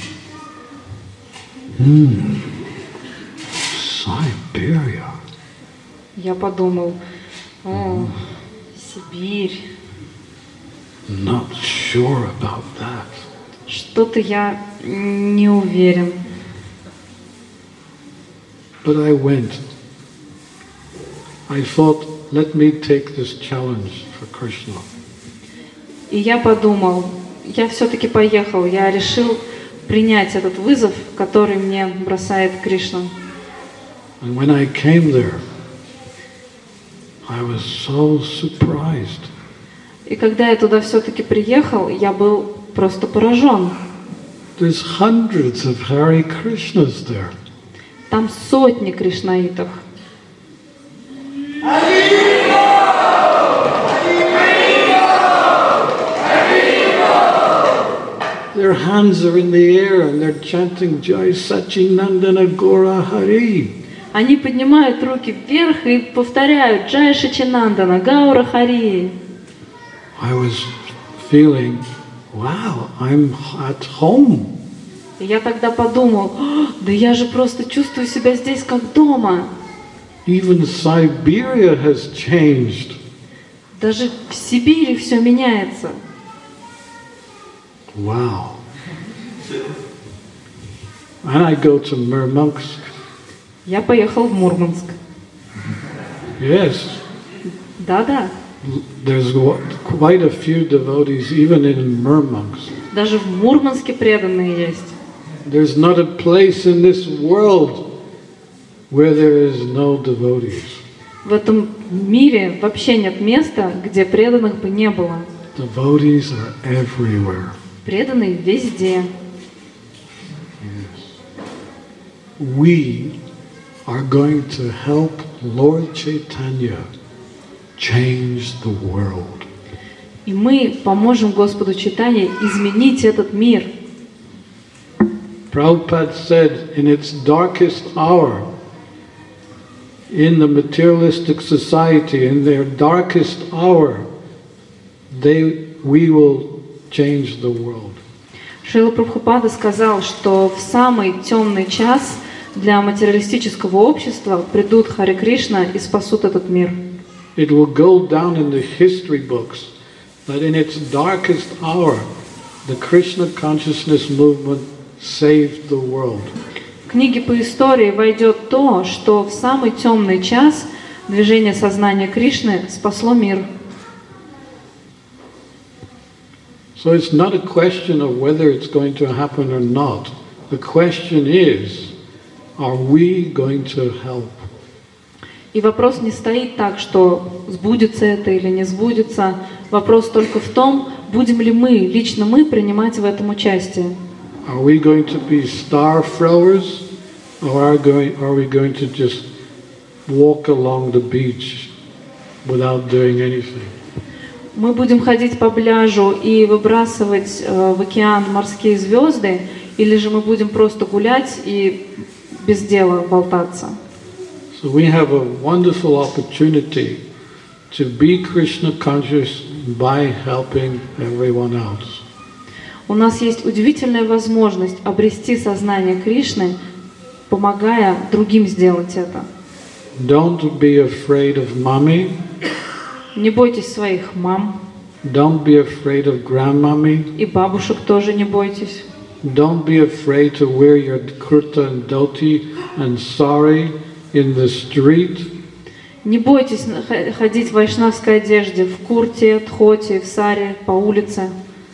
Siberia. Я подумал, о, Сибирь, Not sure about that. что-то я не уверен. But I went. I thought, let me take this challenge for Krishna. И я подумал, я все-таки поехал, я решил принять этот вызов, который мне бросает Кришна. And when I came there, I was so surprised. И когда я туда все-таки приехал, я был просто поражен. There's hundreds of Hare Krishnas there. Там сотни кришнаитов. Their hands are in the air and they're chanting Jai Sachinandana Gora Hari. Они поднимают руки вверх и повторяют Джай Шачинандана, Гаура Хари. I was feeling, wow, I'm at home. И я тогда подумал, да я же просто чувствую себя здесь как дома. Even Siberia has changed. Даже в Сибири все меняется. Wow. And I go to Murmansk. Я поехал в Мурманск. Yes. Да-да. There's quite a few devotees even in Murmansk. Даже в Мурманске преданные есть. There's not a place in this world where there is no devotees. В этом мире вообще нет места, где преданных бы не было. Devotees are everywhere. Преданные везде. We are going to help Lord Chaitanya change the world. И мы поможем Господу Чайтанье изменить этот мир. Prabhupada said, in its darkest hour, in the materialistic society, in their darkest hour, we will change the world. Шрила Прабхупада сказал, что в самый темный час для материалистического общества придут Харе Кришна и спасут этот мир. It will go down in the history books that in its darkest hour, the Krishna consciousness movement saved the world. В книге по истории войдет то, что в самый темный час движение сознания Кришны спасло мир. So it's not a question of whether it's going to happen or not. The question is, are we going to help? И вопрос не стоит так, что сбудется это или не сбудется. Вопрос только в том, будем ли мы, лично мы, принимать в этом участие. Are we going to be star throwers, or are we going to just walk along the beach without doing anything? Мы будем ходить по пляжу и выбрасывать в океан морские звезды, или же мы будем просто гулять и без дела болтаться? So we have a wonderful opportunity to be Krishna conscious by helping everyone else. У нас есть удивительная возможность обрести сознание Кришны, помогая другим сделать это. Don't be afraid of mommy. Не бойтесь своих мам. Don't be afraid of grandmommy. И бабушек тоже не бойтесь. Don't be afraid to wear your kurta and dhoti and sari in the street. Не бойтесь ходить в вайшнавской одежде, в курте, дхоти, в саре, по улице.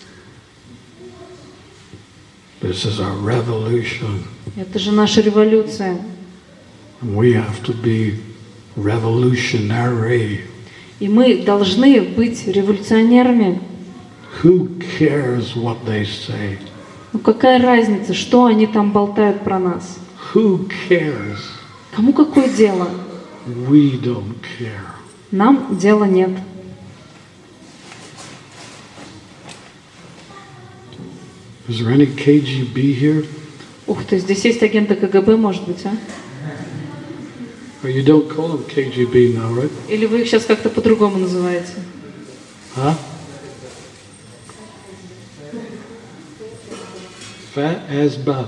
This is our revolution. Это же наша революция. We have to be revolutionary. И мы должны быть революционерами. Who cares what they say? Ну какая разница, что они там болтают про нас? Who cares? Кому какое дело? We don't care. Нам дела нет. Is there any KGB here? Ух ты, здесь есть агенты КГБ, может быть, а? Or you don't call them KGB now, right? Или вы их сейчас как-то по-другому называете? Huh? Fat as bat.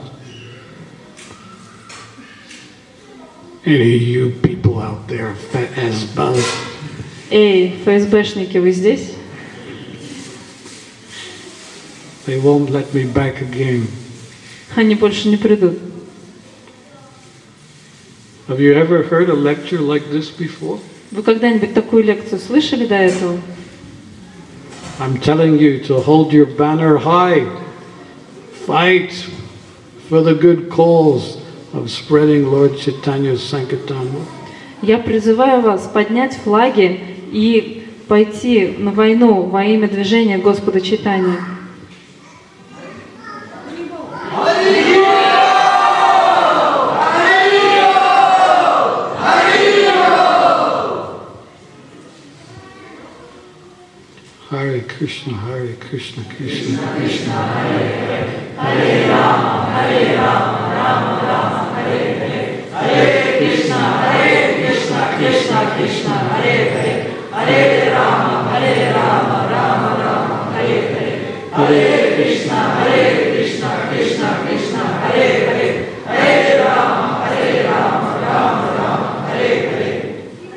Any of you people out there, fat as bat. Эй, ФСБшники, вы здесь? They won't let me back again. Они больше не придут. Have you ever heard a lecture like this before? Вы когда-нибудь такую лекцию слышали до этого? I'm telling you to hold your banner high. Fight for the good cause of spreading Lord Chaitanya's Sankirtan. Я призываю вас поднять флаги и пойти на войну во имя движения Господа Чайтаньи. Hare Krishna, Krishna Krishna, Hare Hare, Hare Rama, Rama Rama, Hare Hare, Hare Krishna, Krishna Krishna, Hare Hare, Hare Rama, Rama Rama, Hare Hare, Hare Krishna, Krishna Krishna, Hare Hare, Hare Rama, Rama Rama, Hare Hare.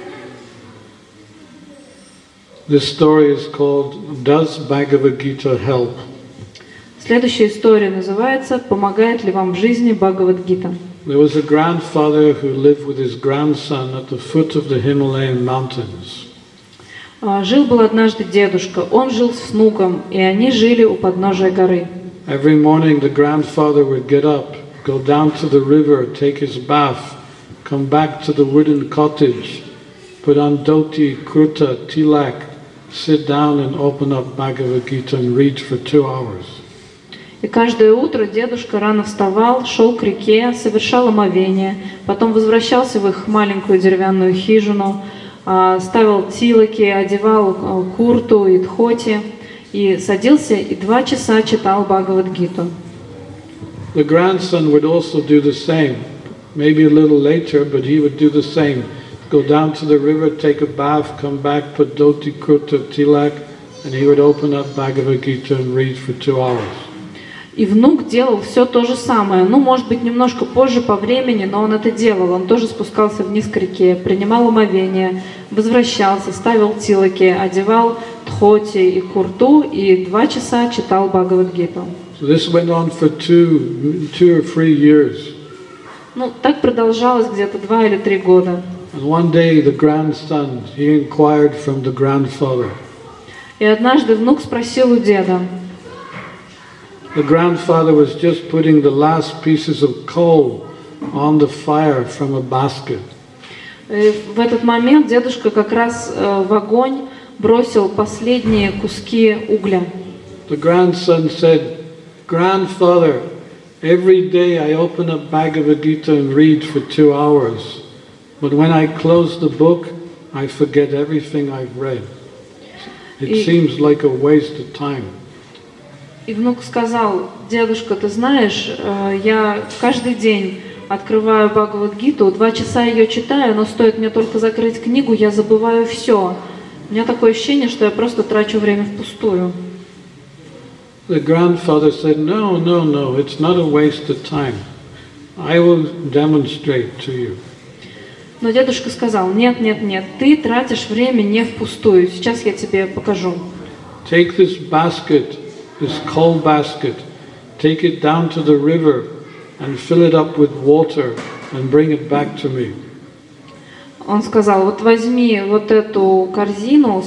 This story is called Does Bhagavad Gita Help? Следующая история называется «Помогает ли вам в жизни Бхагавад-гита?». There was a grandfather who lived with his grandson at the foot of the Himalayan mountains. Жил-был однажды дедушка, он жил с внуком, и они жили у подножия горы. Every morning the grandfather would get up, go down to the river, take his bath, come back to the wooden cottage, put on dhoti, kurta, tilak, sit down and open up Bhagavad Gita and read for 2 hours. И каждое утро дедушка рано вставал, шел к реке, совершал омовение, потом возвращался в их маленькую деревянную хижину, ставил тилаки, одевал курту и дхоти, и садился и 2 часа читал Бхагавад-гиту. The grandson would also do the same, maybe a little later, but he would do the same. Go down to the river, take a bath, come back, put dhoti, kurta, tilak, and he would open up Bhagavad Gita and read for 2 hours. И внук делал все то же самое, ну, может быть, немножко позже по времени, но он это делал. Он тоже спускался вниз к реке, принимал омовение, возвращался, ставил тилаки, одевал дхоти и курту, и 2 часа читал Бхагавад-гиту. So this went on for 2 or 3 years. Ну, так продолжалось где-то 2 или 3 года. And one day the grandson, he inquired from the grandfather. И однажды внук спросил у деда. The grandfather was just putting the last pieces of coal on the fire from a basket. В этот момент дедушка как раз в огонь бросил последние куски угля. The grandson said, "Grandfather, every day I open up Bhagavad Gita and read for 2 hours. But when I close the book, I forget everything I've read. It seems like a waste of time." И внук сказал: дедушка, ты знаешь, я каждый день открываю Бхагавад-гиту, 2 часа ее читаю, но стоит мне только закрыть книгу, я забываю все. У меня такое ощущение, что я просто трачу время впустую. The grandfather said, no, it's not a waste of time. I will demonstrate to you. Но дедушка сказал: нет, нет, нет, ты тратишь время не впустую. Сейчас я тебе покажу. Take this basket, this coal basket, take it down to the river and fill it up with water and bring it back to me. Он сказал: вот возьми вот эту корзину,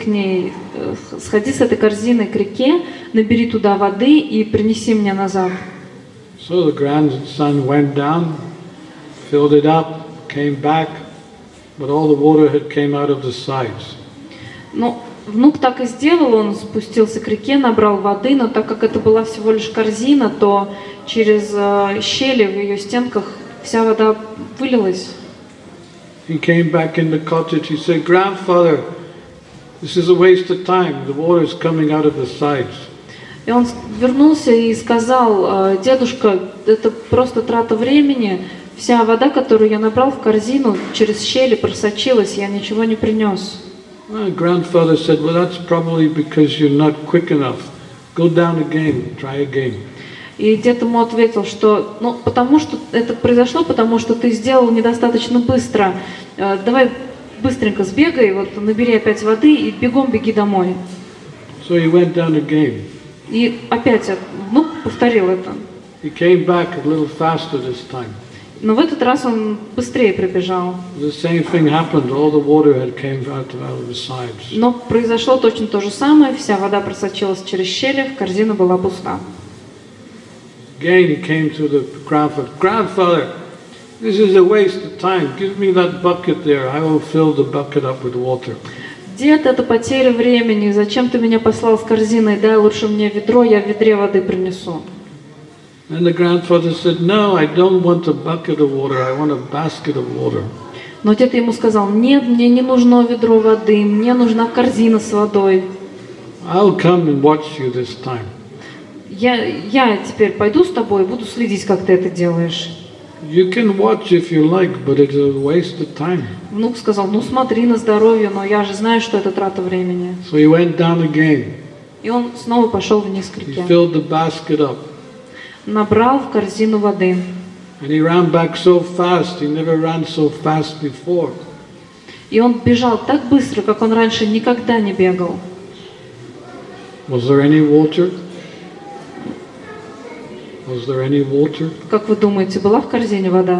сходи с этой корзиной к реке, набери туда воды и принеси мне назад. So the grandson went down, filled it up, came back, but all the water had came out of the sides. Ну, внук так и сделал, он спустился к реке, набрал воды, но так как это была всего лишь корзина, то через щели в ее стенках вся вода вылилась. He came back in the cottage. He said, "Grandfather, this is a waste of time. The water is coming out of the sides." И он вернулся и сказал: дедушка, это просто трата времени. Вся вода, которую я набрал в корзину, через щели просочилась, я ничего не принес. Grandfather said, "Well, that's probably because you're not quick enough. Go down again, try again." И дед ему ответил, что потому что это произошло, потому что ты сделал недостаточно быстро. Давай быстренько сбегай, вот набери опять воды и бегом беги домой. So he went down again. И опять внук повторил это. He came back a little faster this time. Но в этот раз он быстрее пробежал. The same thing happened. All the water had came out of the sides. Но произошло точно то же самое. Вся вода просочилась через щели, корзина была пуста. Again he came to the grandfather. Grandfather, this is a waste of time. Give me that bucket there. I will fill the bucket up with water. Дед, это потеря времени. Зачем ты меня послал с корзиной? Дай лучше мне ведро, я в ведре воды принесу. And the grandfather said, "No, I don't want a bucket of water. I want a basket of water." Но дед ему сказал: нет, мне не нужно ведро воды, мне нужна корзина с водой. I'll come and watch you this time. Я теперь пойду с тобой и буду следить, как ты это делаешь. You can watch if you like, but it's a waste of time. Внук сказал: смотри на здоровье, но я же знаю, что это трата времени. So he went down again. И он снова пошел вниз к He реке. filled the basket up. Набрал в корзину воды. And he ran back so fast. He never ran so fast before. И он бежал так быстро, как он раньше никогда не бегал. Was there any water? Was there any water? Как вы думаете, была в корзине вода?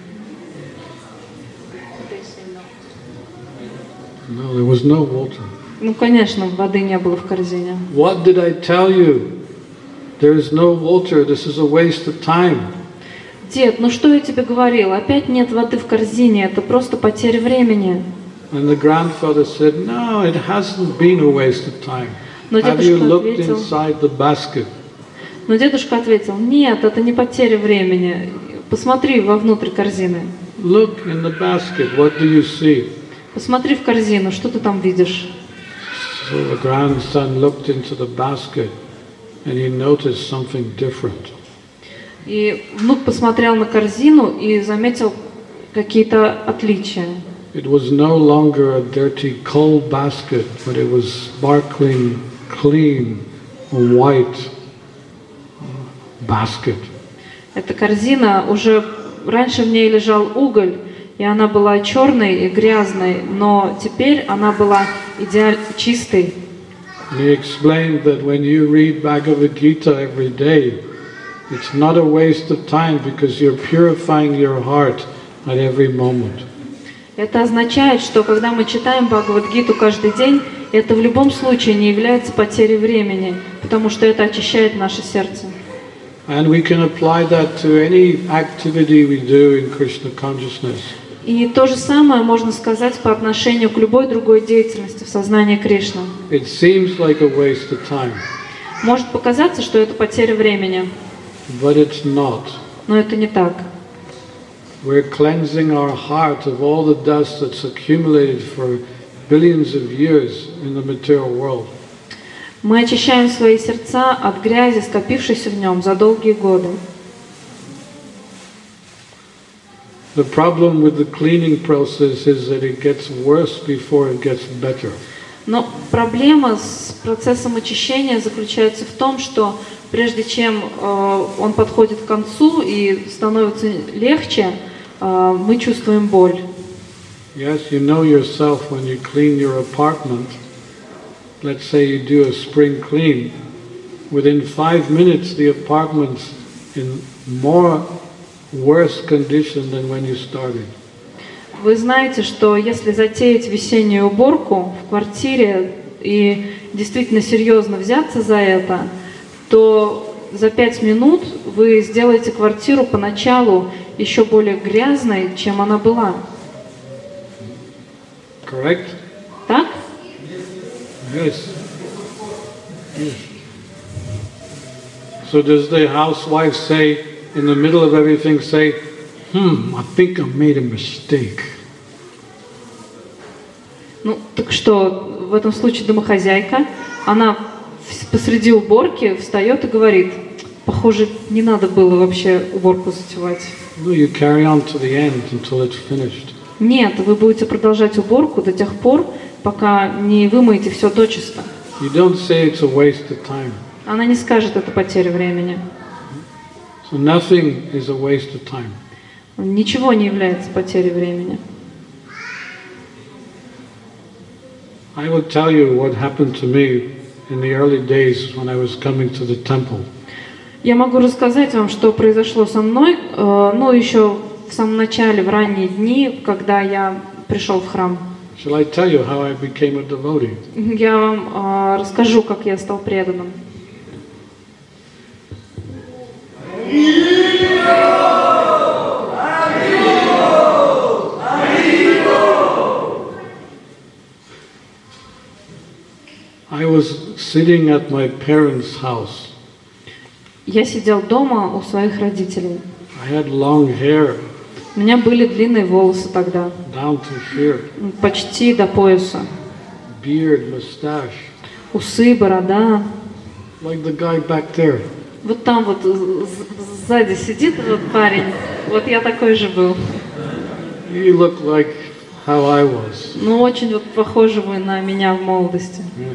No, there was no water. Конечно, воды не было в корзине. What did I tell you? There is no water. This is a waste of time. Дед, что я тебе говорил? Опять нет воды в корзине, это просто потеря времени. And the grandfather said, "No, it hasn't been a waste of time. Но Have you дедушка looked ответил, inside the basket?" но дедушка ответил: нет, это не потеря времени. Посмотри вовнутрь корзины. Look in the basket. What do you see? Посмотри в корзину, что ты там видишь? So the grandson looked into the basket and he noticed something different. И внук посмотрел на корзину и заметил какие-то отличия. It was no longer a dirty coal basket, but it was sparkling, clean, white basket. Эта корзина, уже раньше в ней лежал уголь, и она была черной и грязной, но теперь она была идеально чистой. And he explained that when you read Bhagavad Gita every day, it's not a waste of time because you're purifying your heart at every moment. Это означает, что когда мы читаем Бхагавад-гиту каждый день, это в любом случае не является потерей времени, потому что это очищает наше сердце. And we can apply that to any activity we do in Krishna consciousness. И то же самое можно сказать по отношению к любой другой деятельности в сознании Кришны. It seems like a waste of time, Может показаться, что это потеря времени, but it's not. но это не так. We're cleansing our heart of all the dust that's accumulated for billions of years in the material world. Мы очищаем свои сердца от грязи, скопившейся в нем за долгие годы. The problem with the cleaning process is that it gets worse before it gets better. Но проблема с процессом очищения заключается в том, что прежде чем он подходит к концу и становится легче, мы чувствуем боль. Yes, you know yourself when you clean your apartment. Let's say you do a spring clean. Within 5 minutes, the apartment's in more worse condition than when you started. Вы знаете, что если затеять весеннюю уборку в квартире и действительно серьезно взяться за это, то за 5 минут вы сделаете квартиру поначалу еще более грязной, чем она была. Correct? Так? Yes. Yes. So does the housewife say, in the middle of everything, say, I think I made a mistake. Ну, так что в этом случае домохозяйка, она посреди уборки встает и говорит, похоже, не надо было вообще уборку затевать. No, you carry on to the end until it's finished. Нет, вы будете продолжать уборку до тех пор, пока не вымоете все дочисто. You don't say it's a waste of time. Она не скажет, это потеря времени. So nothing is a waste of time. Ничего не является потерей времени. I will tell you what happened to me in the early days when I was coming to the temple. Я могу рассказать вам, что произошло со мной, еще в самом начале, в ранние дни, когда я пришел в храм. Shall I tell you how I became a devotee? Я вам расскажу, как я стал преданным. I was sitting at my parents' house. Я сидел дома у своих родителей. I had long hair. У меня были длинные волосы тогда, Down to here. почти до пояса. Beard, mustache. Усы, борода. Like the guy back there. Вот там вот сзади сидит вот парень. Вот я такой же был. He looked like how I was. Ну, очень вот похожи вы на меня в молодости. Yes.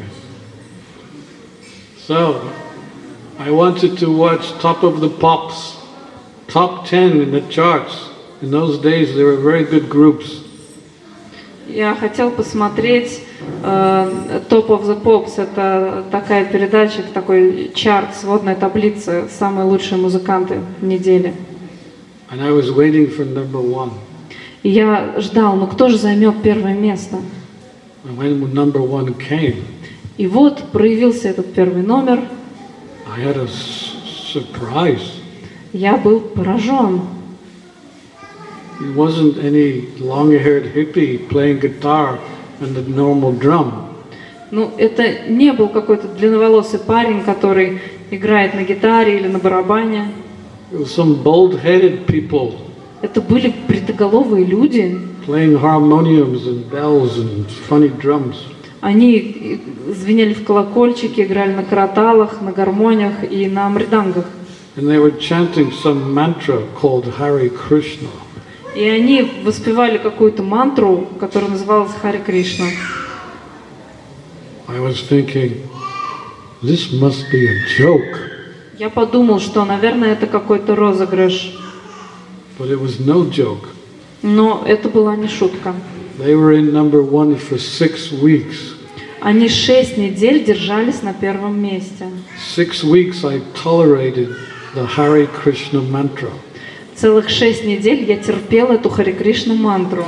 So, I wanted to watch Top of the Pops, top 10 in the charts. In those days, there were very good groups. Я хотел посмотреть Top of the Pops. Это такая передача, такой чарт, сводная таблица, самые лучшие музыканты недели. And I was waiting for number 1. И я ждал, ну кто же займет первое место? And when number 1 came, И вот проявился этот первый номер. I had a surprise. Я был поражен. It wasn't any long-haired hippie playing guitar and a normal drum. Ну, это не был какой-то длинноволосый парень, который играет на гитаре или на барабане. It was some bald-headed people Это были бритоголовые люди. playing harmoniums and bells and funny drums. Они звенели в колокольчики, играли на караталах, на гармониях и на мридангах. And they were chanting some mantra called Hare Krishna. И они воспевали какую-то мантру, которая называлась Харе Кришна. I was thinking, this must be a joke. Я подумал, что, наверное, это какой-то розыгрыш. But it was no joke. Но это была не шутка. They were in number 1 for 6 weeks. Они 6 недель держались на первом месте. 6 weeks I tolerated the Hare Krishna mantra. Целых 6 недель я терпел эту Харе Кришна мантру.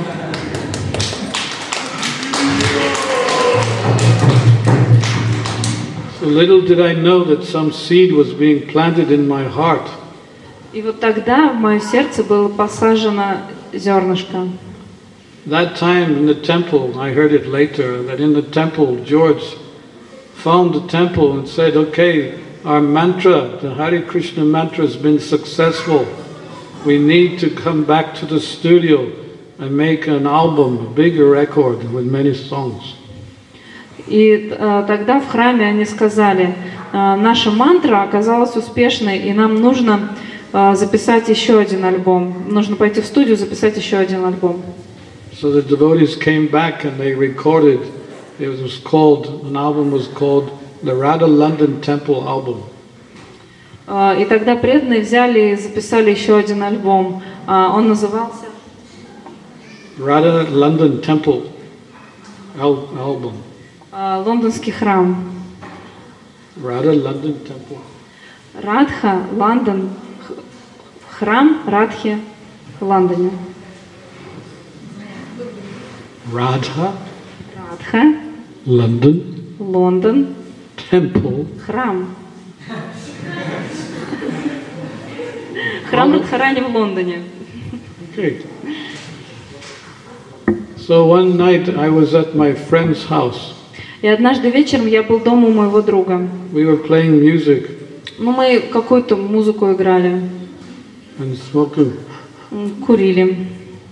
So little did I know that some seed was being planted in my heart. И вот тогда в мое сердце было посажено зернышко. That time in the temple, I heard it later, that in the temple, George found the temple and said, okay, our mantra, the Hare Krishna mantra has been successful. We need to come back to the studio and make an album, a bigger record with many songs. И тогда в храме они сказали, наша мантра оказалась успешной, и нам нужно записать еще один альбом. Нужно пойти в студию, записать еще один альбом. So the devotees came back and they recorded, it was called, an album was called the Radha London Temple Album. И тогда преданные взяли и записали еще один альбом. Он назывался Radha London Temple album. Лондонский храм. Radha London Temple. Радха, Лондон, храм Радхи в Лондоне. Radha Радха, London Лондон, Temple. храм. Храм Радхарани в Лондоне. Okay. So one night I was at my friend's house. И однажды вечером я был дома у моего друга. We were playing music Ну, мы какую-то музыку играли, and smoking. курили.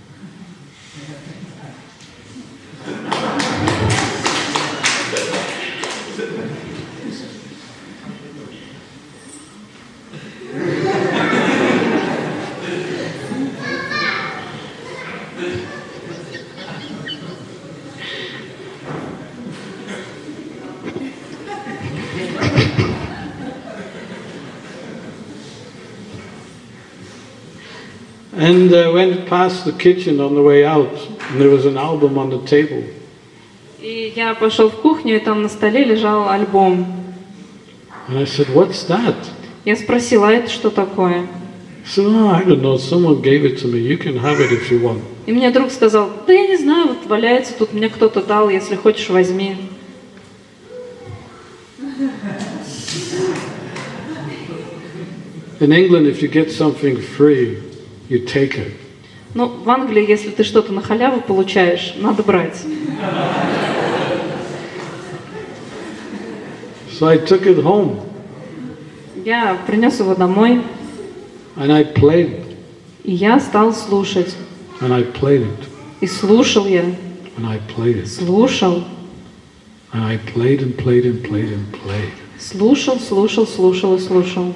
And I went past the kitchen on the way out, and there was an album on the table. И я пошел в кухню, и там на столе лежал альбом. And I said, "What's that?" Я спросила, а это что такое? He said, "Oh, I don't know. Someone gave it to me. You can have it if you want." И мне друг сказал, да я не знаю, вот валяется тут, мне кто-то дал, если хочешь, возьми. In England, if you get something free, you take it. Ну, в Англии, если ты что-то на халяву получаешь, надо брать. So I took it home, Я принес его домой, and I played it, и я стал слушать. and I played it, И слушал я, and I played it, слушал, and I played and played and played and played. слушал, слушал, слушал и слушал.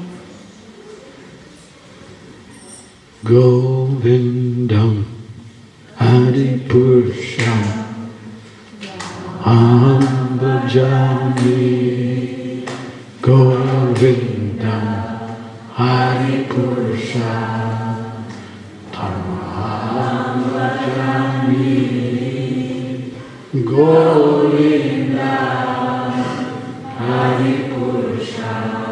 Govindam Adi Purusham Aham Bhajami Govindam Adi Purusham Aham Bhajami Govindam Adi Purusham.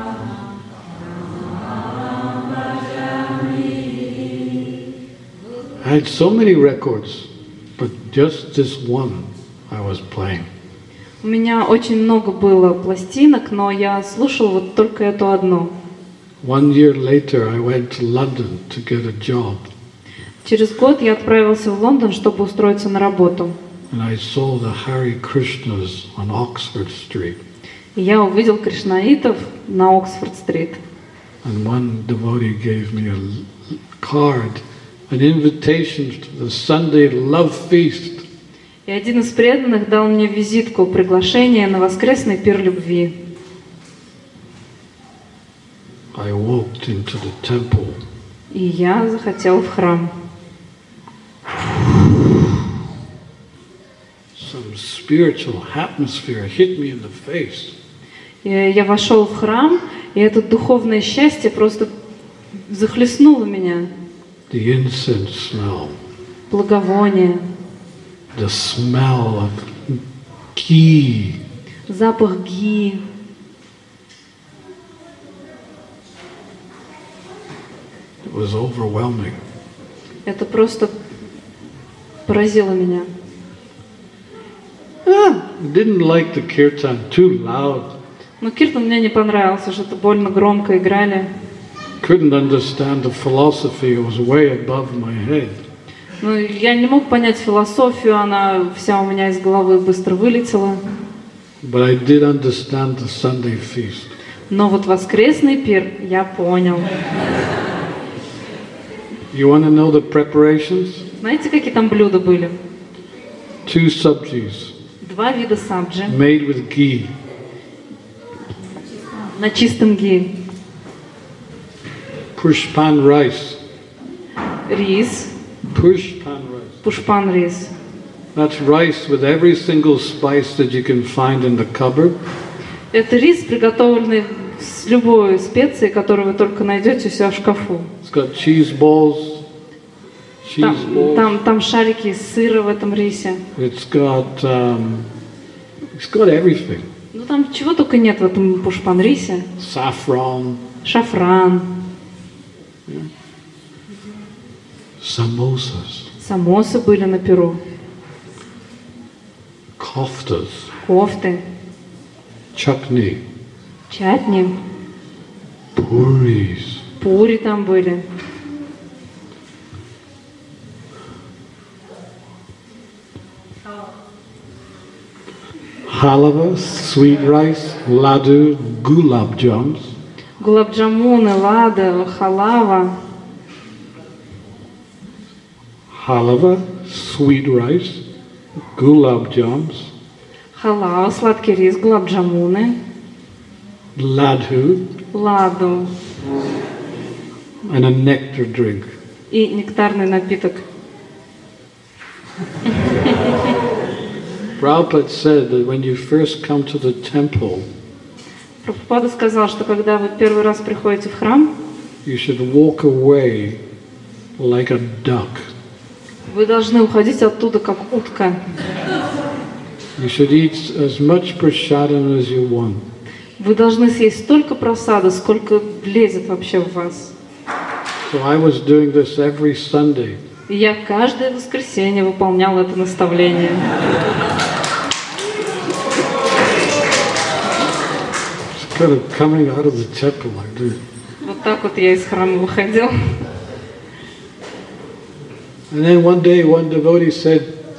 I had so many records, but just this one I was playing. У меня очень много было пластинок, но я слушал вот только эту одну. 1 year later, I went to London to get a job, Через год я отправился в Лондон, чтобы устроиться на работу. and I saw the Hare Krishnas on Oxford Street. И я увидел кришнаитов на Оксфорд-стрит. And one devotee gave me a card, an invitation to the Sunday Love Feast. И один из преданных дал мне визитку, приглашение на воскресный пир любви. I walked into the temple. И я захотел в храм. Some spiritual atmosphere hit me in the face. И я вошел в храм, и это духовное счастье просто захлестнуло меня. The incense smell, Благовоние, the smell of ghee, запах ги. it was overwhelming. Это просто поразило меня. I didn't like the kirtan, too loud. Но киртан мне не понравился, что-то больно громко играли. Couldn't understand the philosophy, it was way above my head. Ну, я не мог понять философию, она вся у меня из головы быстро вылетела. But I did understand the Sunday feast. Но вот воскресный пир я понял. You want to know the preparations? Знаете, какие там блюда были? 2 subjis 2 вида сабджи made with ghee, на чистом ги. pushpan rice. Рис, Pushpan rice. пушпан рис. That's rice with every single spice that you can find in the cupboard. Это рис, приготовленный с любой специей, которую вы только найдете у себя в шкафу. It's got cheese balls, cheese balls. Там шарики из сыра в этом рисе. It's got everything. Ну там чего только нет в этом пушпан-рисе. Saffron. Шафран. Samosas. Самосы были на Перу. Koftas. Кофты. Chutney. Чатни. Puris. Пури там были. Halava, sweet rice, laddu, gulab jams. Гулабджамуны, лада, халава. Halava, sweet rice, gulab jams, Халава, сладкий рис, гулабджамуны. laddu, Ладу. and a nectar drink. И нектарный напиток. Prabhupada said that when you first come to the temple, Прабхупада сказал, что когда вы первый раз приходите в храм, you should walk away like a duck. вы должны уходить оттуда, как утка. You should eat as much prasadam as you want. Вы должны съесть столько просада, сколько влезет вообще в вас. So I was doing this every Sunday. И я каждое воскресенье выполнял это наставление. It's kind of coming out of the temple like this. Вот так вот я из храма выходил. And then one day one devotee said,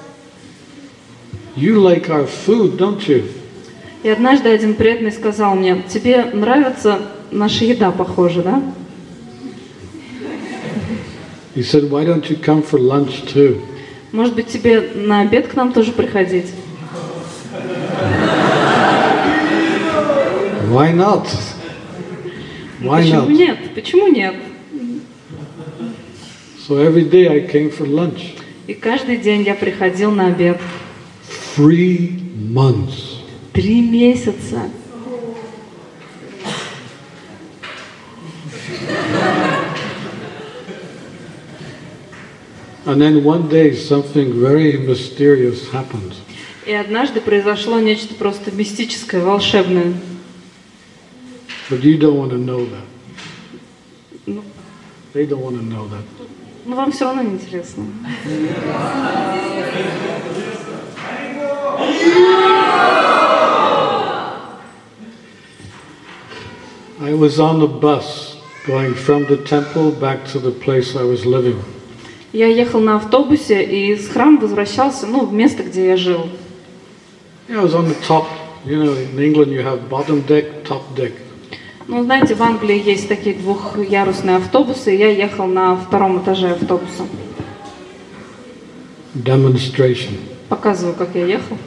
"You like our food, don't you?" И однажды один преданный сказал мне: тебе нравится наша еда, похоже, да? He said, "Why don't you come for lunch too?" Может быть, тебе на обед к нам тоже приходить? Why not? Why Почему not? нет? Почему нет? So every day I came for lunch. И каждый день я приходил на обед. 3 months. 3 месяца. And then one day something very mysterious happened. И однажды произошло нечто просто мистическое, волшебное. But you don't want to know that. Ну, They don't want to know that. ну, вам все равно не интересно. I was on the bus going from the temple back to the place I was living. Я ехал на автобусе и из храма возвращался, в место, где я жил. I was on the top, in England you have bottom deck, top deck. Ну, знаете, в Англии есть такие двухъярусные автобусы, и я ехал на 2-м этаже автобуса. Demonstration. Показываю, как я ехал.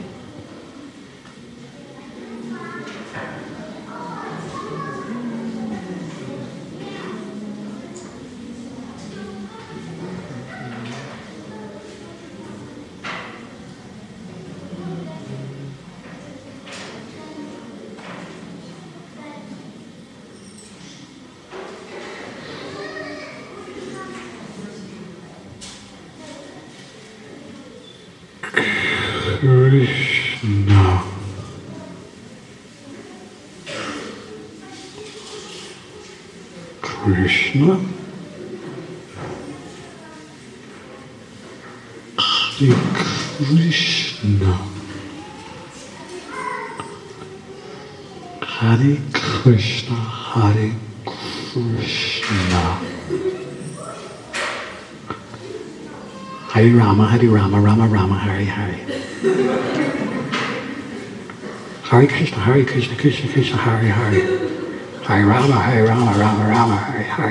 Krishna. Krishna. Hare Krishna. Hare Krishna. Hare Krishna. Hare Rama, Rama Rama, Hare Hare. Hare Krishna, Krishna Krishna, Hare Hare. Hare Rama, Rama Hare Hare.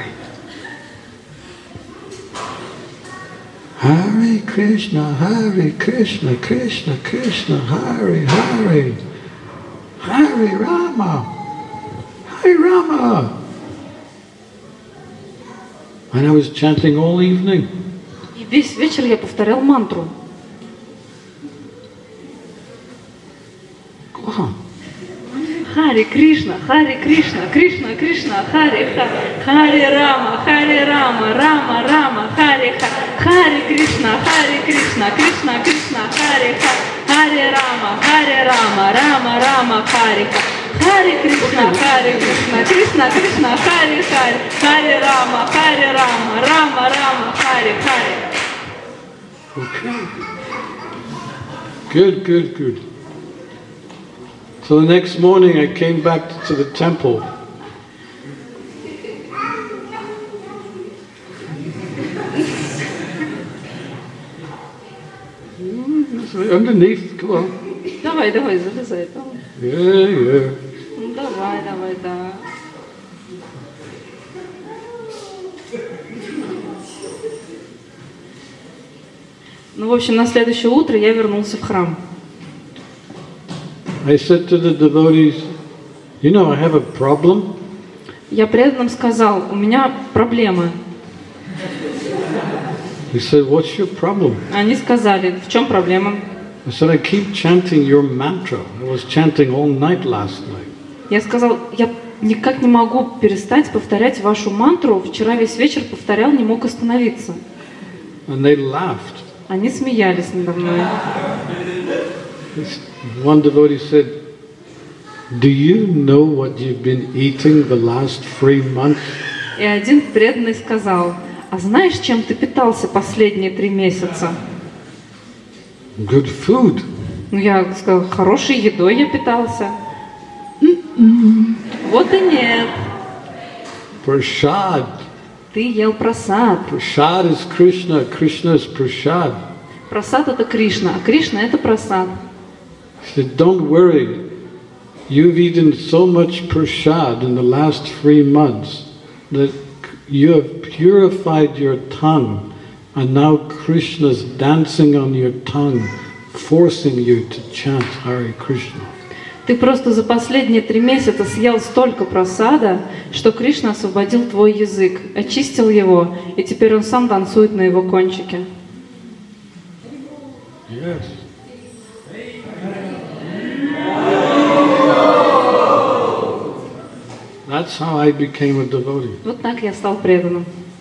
Hare Krishna, Krishna Krishna, Hare Hare. Hare Rama. And I was chanting all evening. И весь вечер я повторял мантру. Go on. Хари Хари Кришна, Кришна Кришна, Хари Хари, Хари Рама, Рама Рама, Хари Хари, Хари Кришна, Кришна Кришна, Хари Хари, Хари Рама, Рама Рама, Хари Хари, Хари Кришна, Кришна Кришна, Хари Хари, Хари Рама, Рама Рама, Хари Хари. Good, good, good. So the next morning I came back to the temple. Underneath, come on. Давай, залезай там. Yeah. Ну, давай, да. Ну, в общем, на следующее утро я вернулся в храм. I said to the devotees, you know, I have a problem. Я преданным сказал, у меня проблемы. He said, what's your problem? Они сказали, в чем проблема? I said, I keep chanting your mantra. I was chanting all night last night. Я сказал, я никак не могу перестать повторять вашу мантру. Вчера весь вечер повторял, не мог остановиться. And they laughed. Они смеялись надо мной. One devotee said, do you know what you've been eating the last 3 months? И один преданный сказал, а знаешь, чем ты питался последние 3 месяца? Good food. Ну, я сказал, хорошей едой я питался. Вот и нет. Prasad. Ты ел прасад. Prasad is Krishna. Krishna is prasad. Прасад это Кришна, а Кришна это прасад. He said, don't worry. You've eaten so much prasad in the last 3 months that you have purified your tongue, and now Krishna's dancing on your tongue, forcing you to chant Hare Krishna. Ты просто за последние 3 месяца съел столько прасада, что Кришна освободил твой язык, очистил его, и теперь он сам танцует на его кончике. Yes. That's how I became a devotee. Вот так я стал преданным.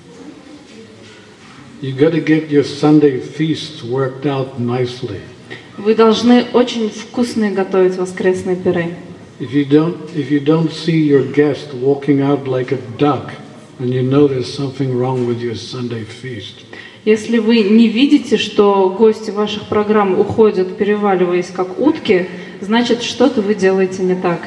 You got to get your Sunday feasts worked out nicely. Вы должны очень вкусные готовить воскресные пиры. If you don't see your guest walking out like a duck, then you know there's something wrong with your Sunday feast. Если вы не видите, что гости ваших программ уходят, переваливаясь как утки, значит, что-то вы делаете не так.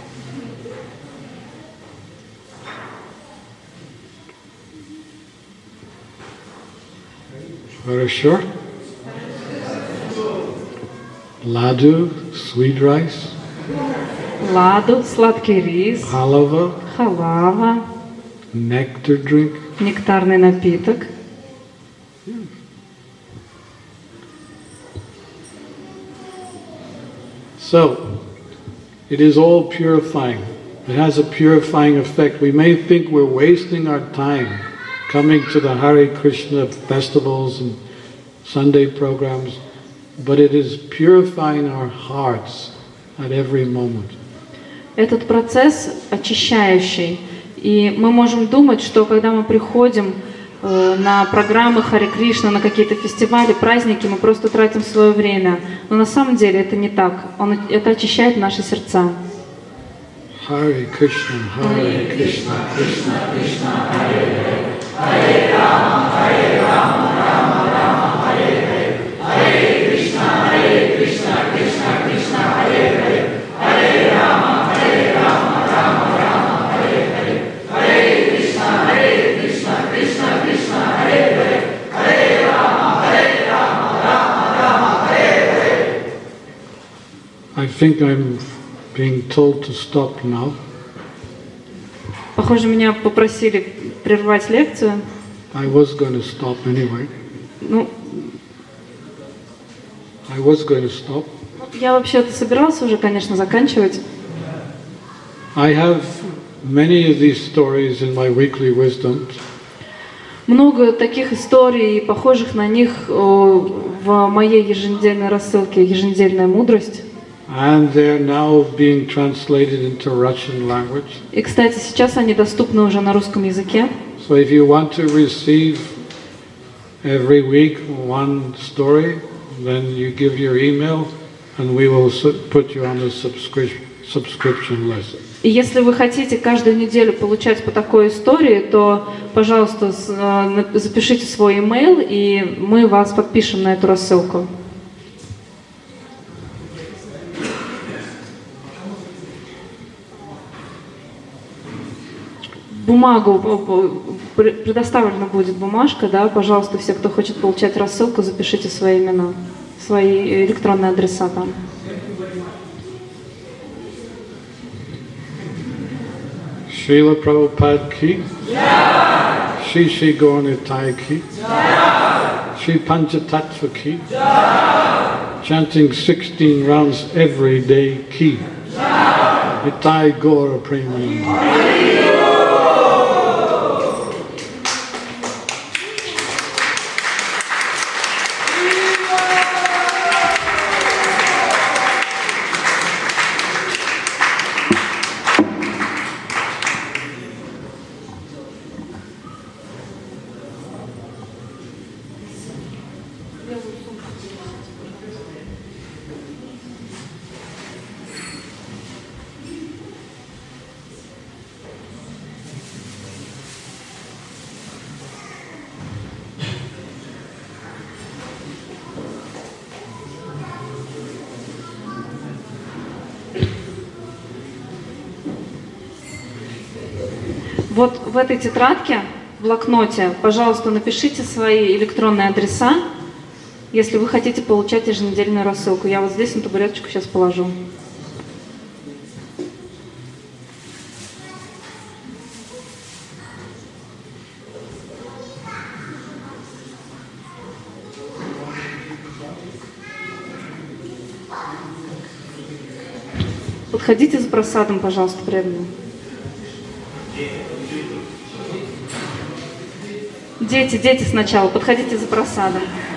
Хорошо? Ладу, sweet rice. Ладу, сладкий рис. Halava, Халава, nectar drink. нектарный напиток. So, it is all purifying. It has a purifying effect. We may think we're wasting our time coming to the Hare Krishna festivals and Sunday programs, but it is purifying our hearts at every moment. Этот процесс очищающий. И мы можем думать, что когда мы приходим на программы Харе Кришна, на какие-то фестивали, праздники, мы просто тратим свое время. Но на самом деле это не так. Это очищает наши сердца. Hare Krishna, Krishna Krishna, Hare Hare, Hare Rama, Rama Rama, Hare Hare, Hare Krishna, Krishna Krishna, Hare Hare, Hare Rama, Rama Rama, Hare Hare, Hare Krishna, Krishna Krishna, Hare Hare, Hare Rama, Rama Rama, Hare Hare. I think I'm being told to stop now. Похоже, меня попросили прервать лекцию. I was going to stop anyway. Ну, I was going to stop. я вообще-то собирался уже, конечно, заканчивать. I have many of these stories in my weekly wisdom. Много таких историй, похожих на них в моей еженедельной рассылке «Еженедельная мудрость». And they're now being translated into Russian language. И, кстати, сейчас они доступны уже на русском языке. So if you want to receive every week one story, then you give your email and we will put you on a subscription list. И если вы хотите каждую неделю получать по такой истории, то, пожалуйста, запишите свой email, и мы вас подпишем на эту рассылку. Бумагу, предоставлена будет бумажка, да, пожалуйста, все, кто хочет получать рассылку, запишите свои имена, свои электронные адреса там. Srila Prabhupada ki, Shri Shri Gaura Nitai ki, Shri Panchatattva ki, chanting 16 rounds every day ki, Nitai Gaura Premananda. Вот в этой тетрадке, в блокноте, пожалуйста, напишите свои электронные адреса, если вы хотите получать еженедельную рассылку. Я вот здесь на табуреточку сейчас положу. Подходите за просадом, пожалуйста, преданные. Дети сначала, подходите за просадом.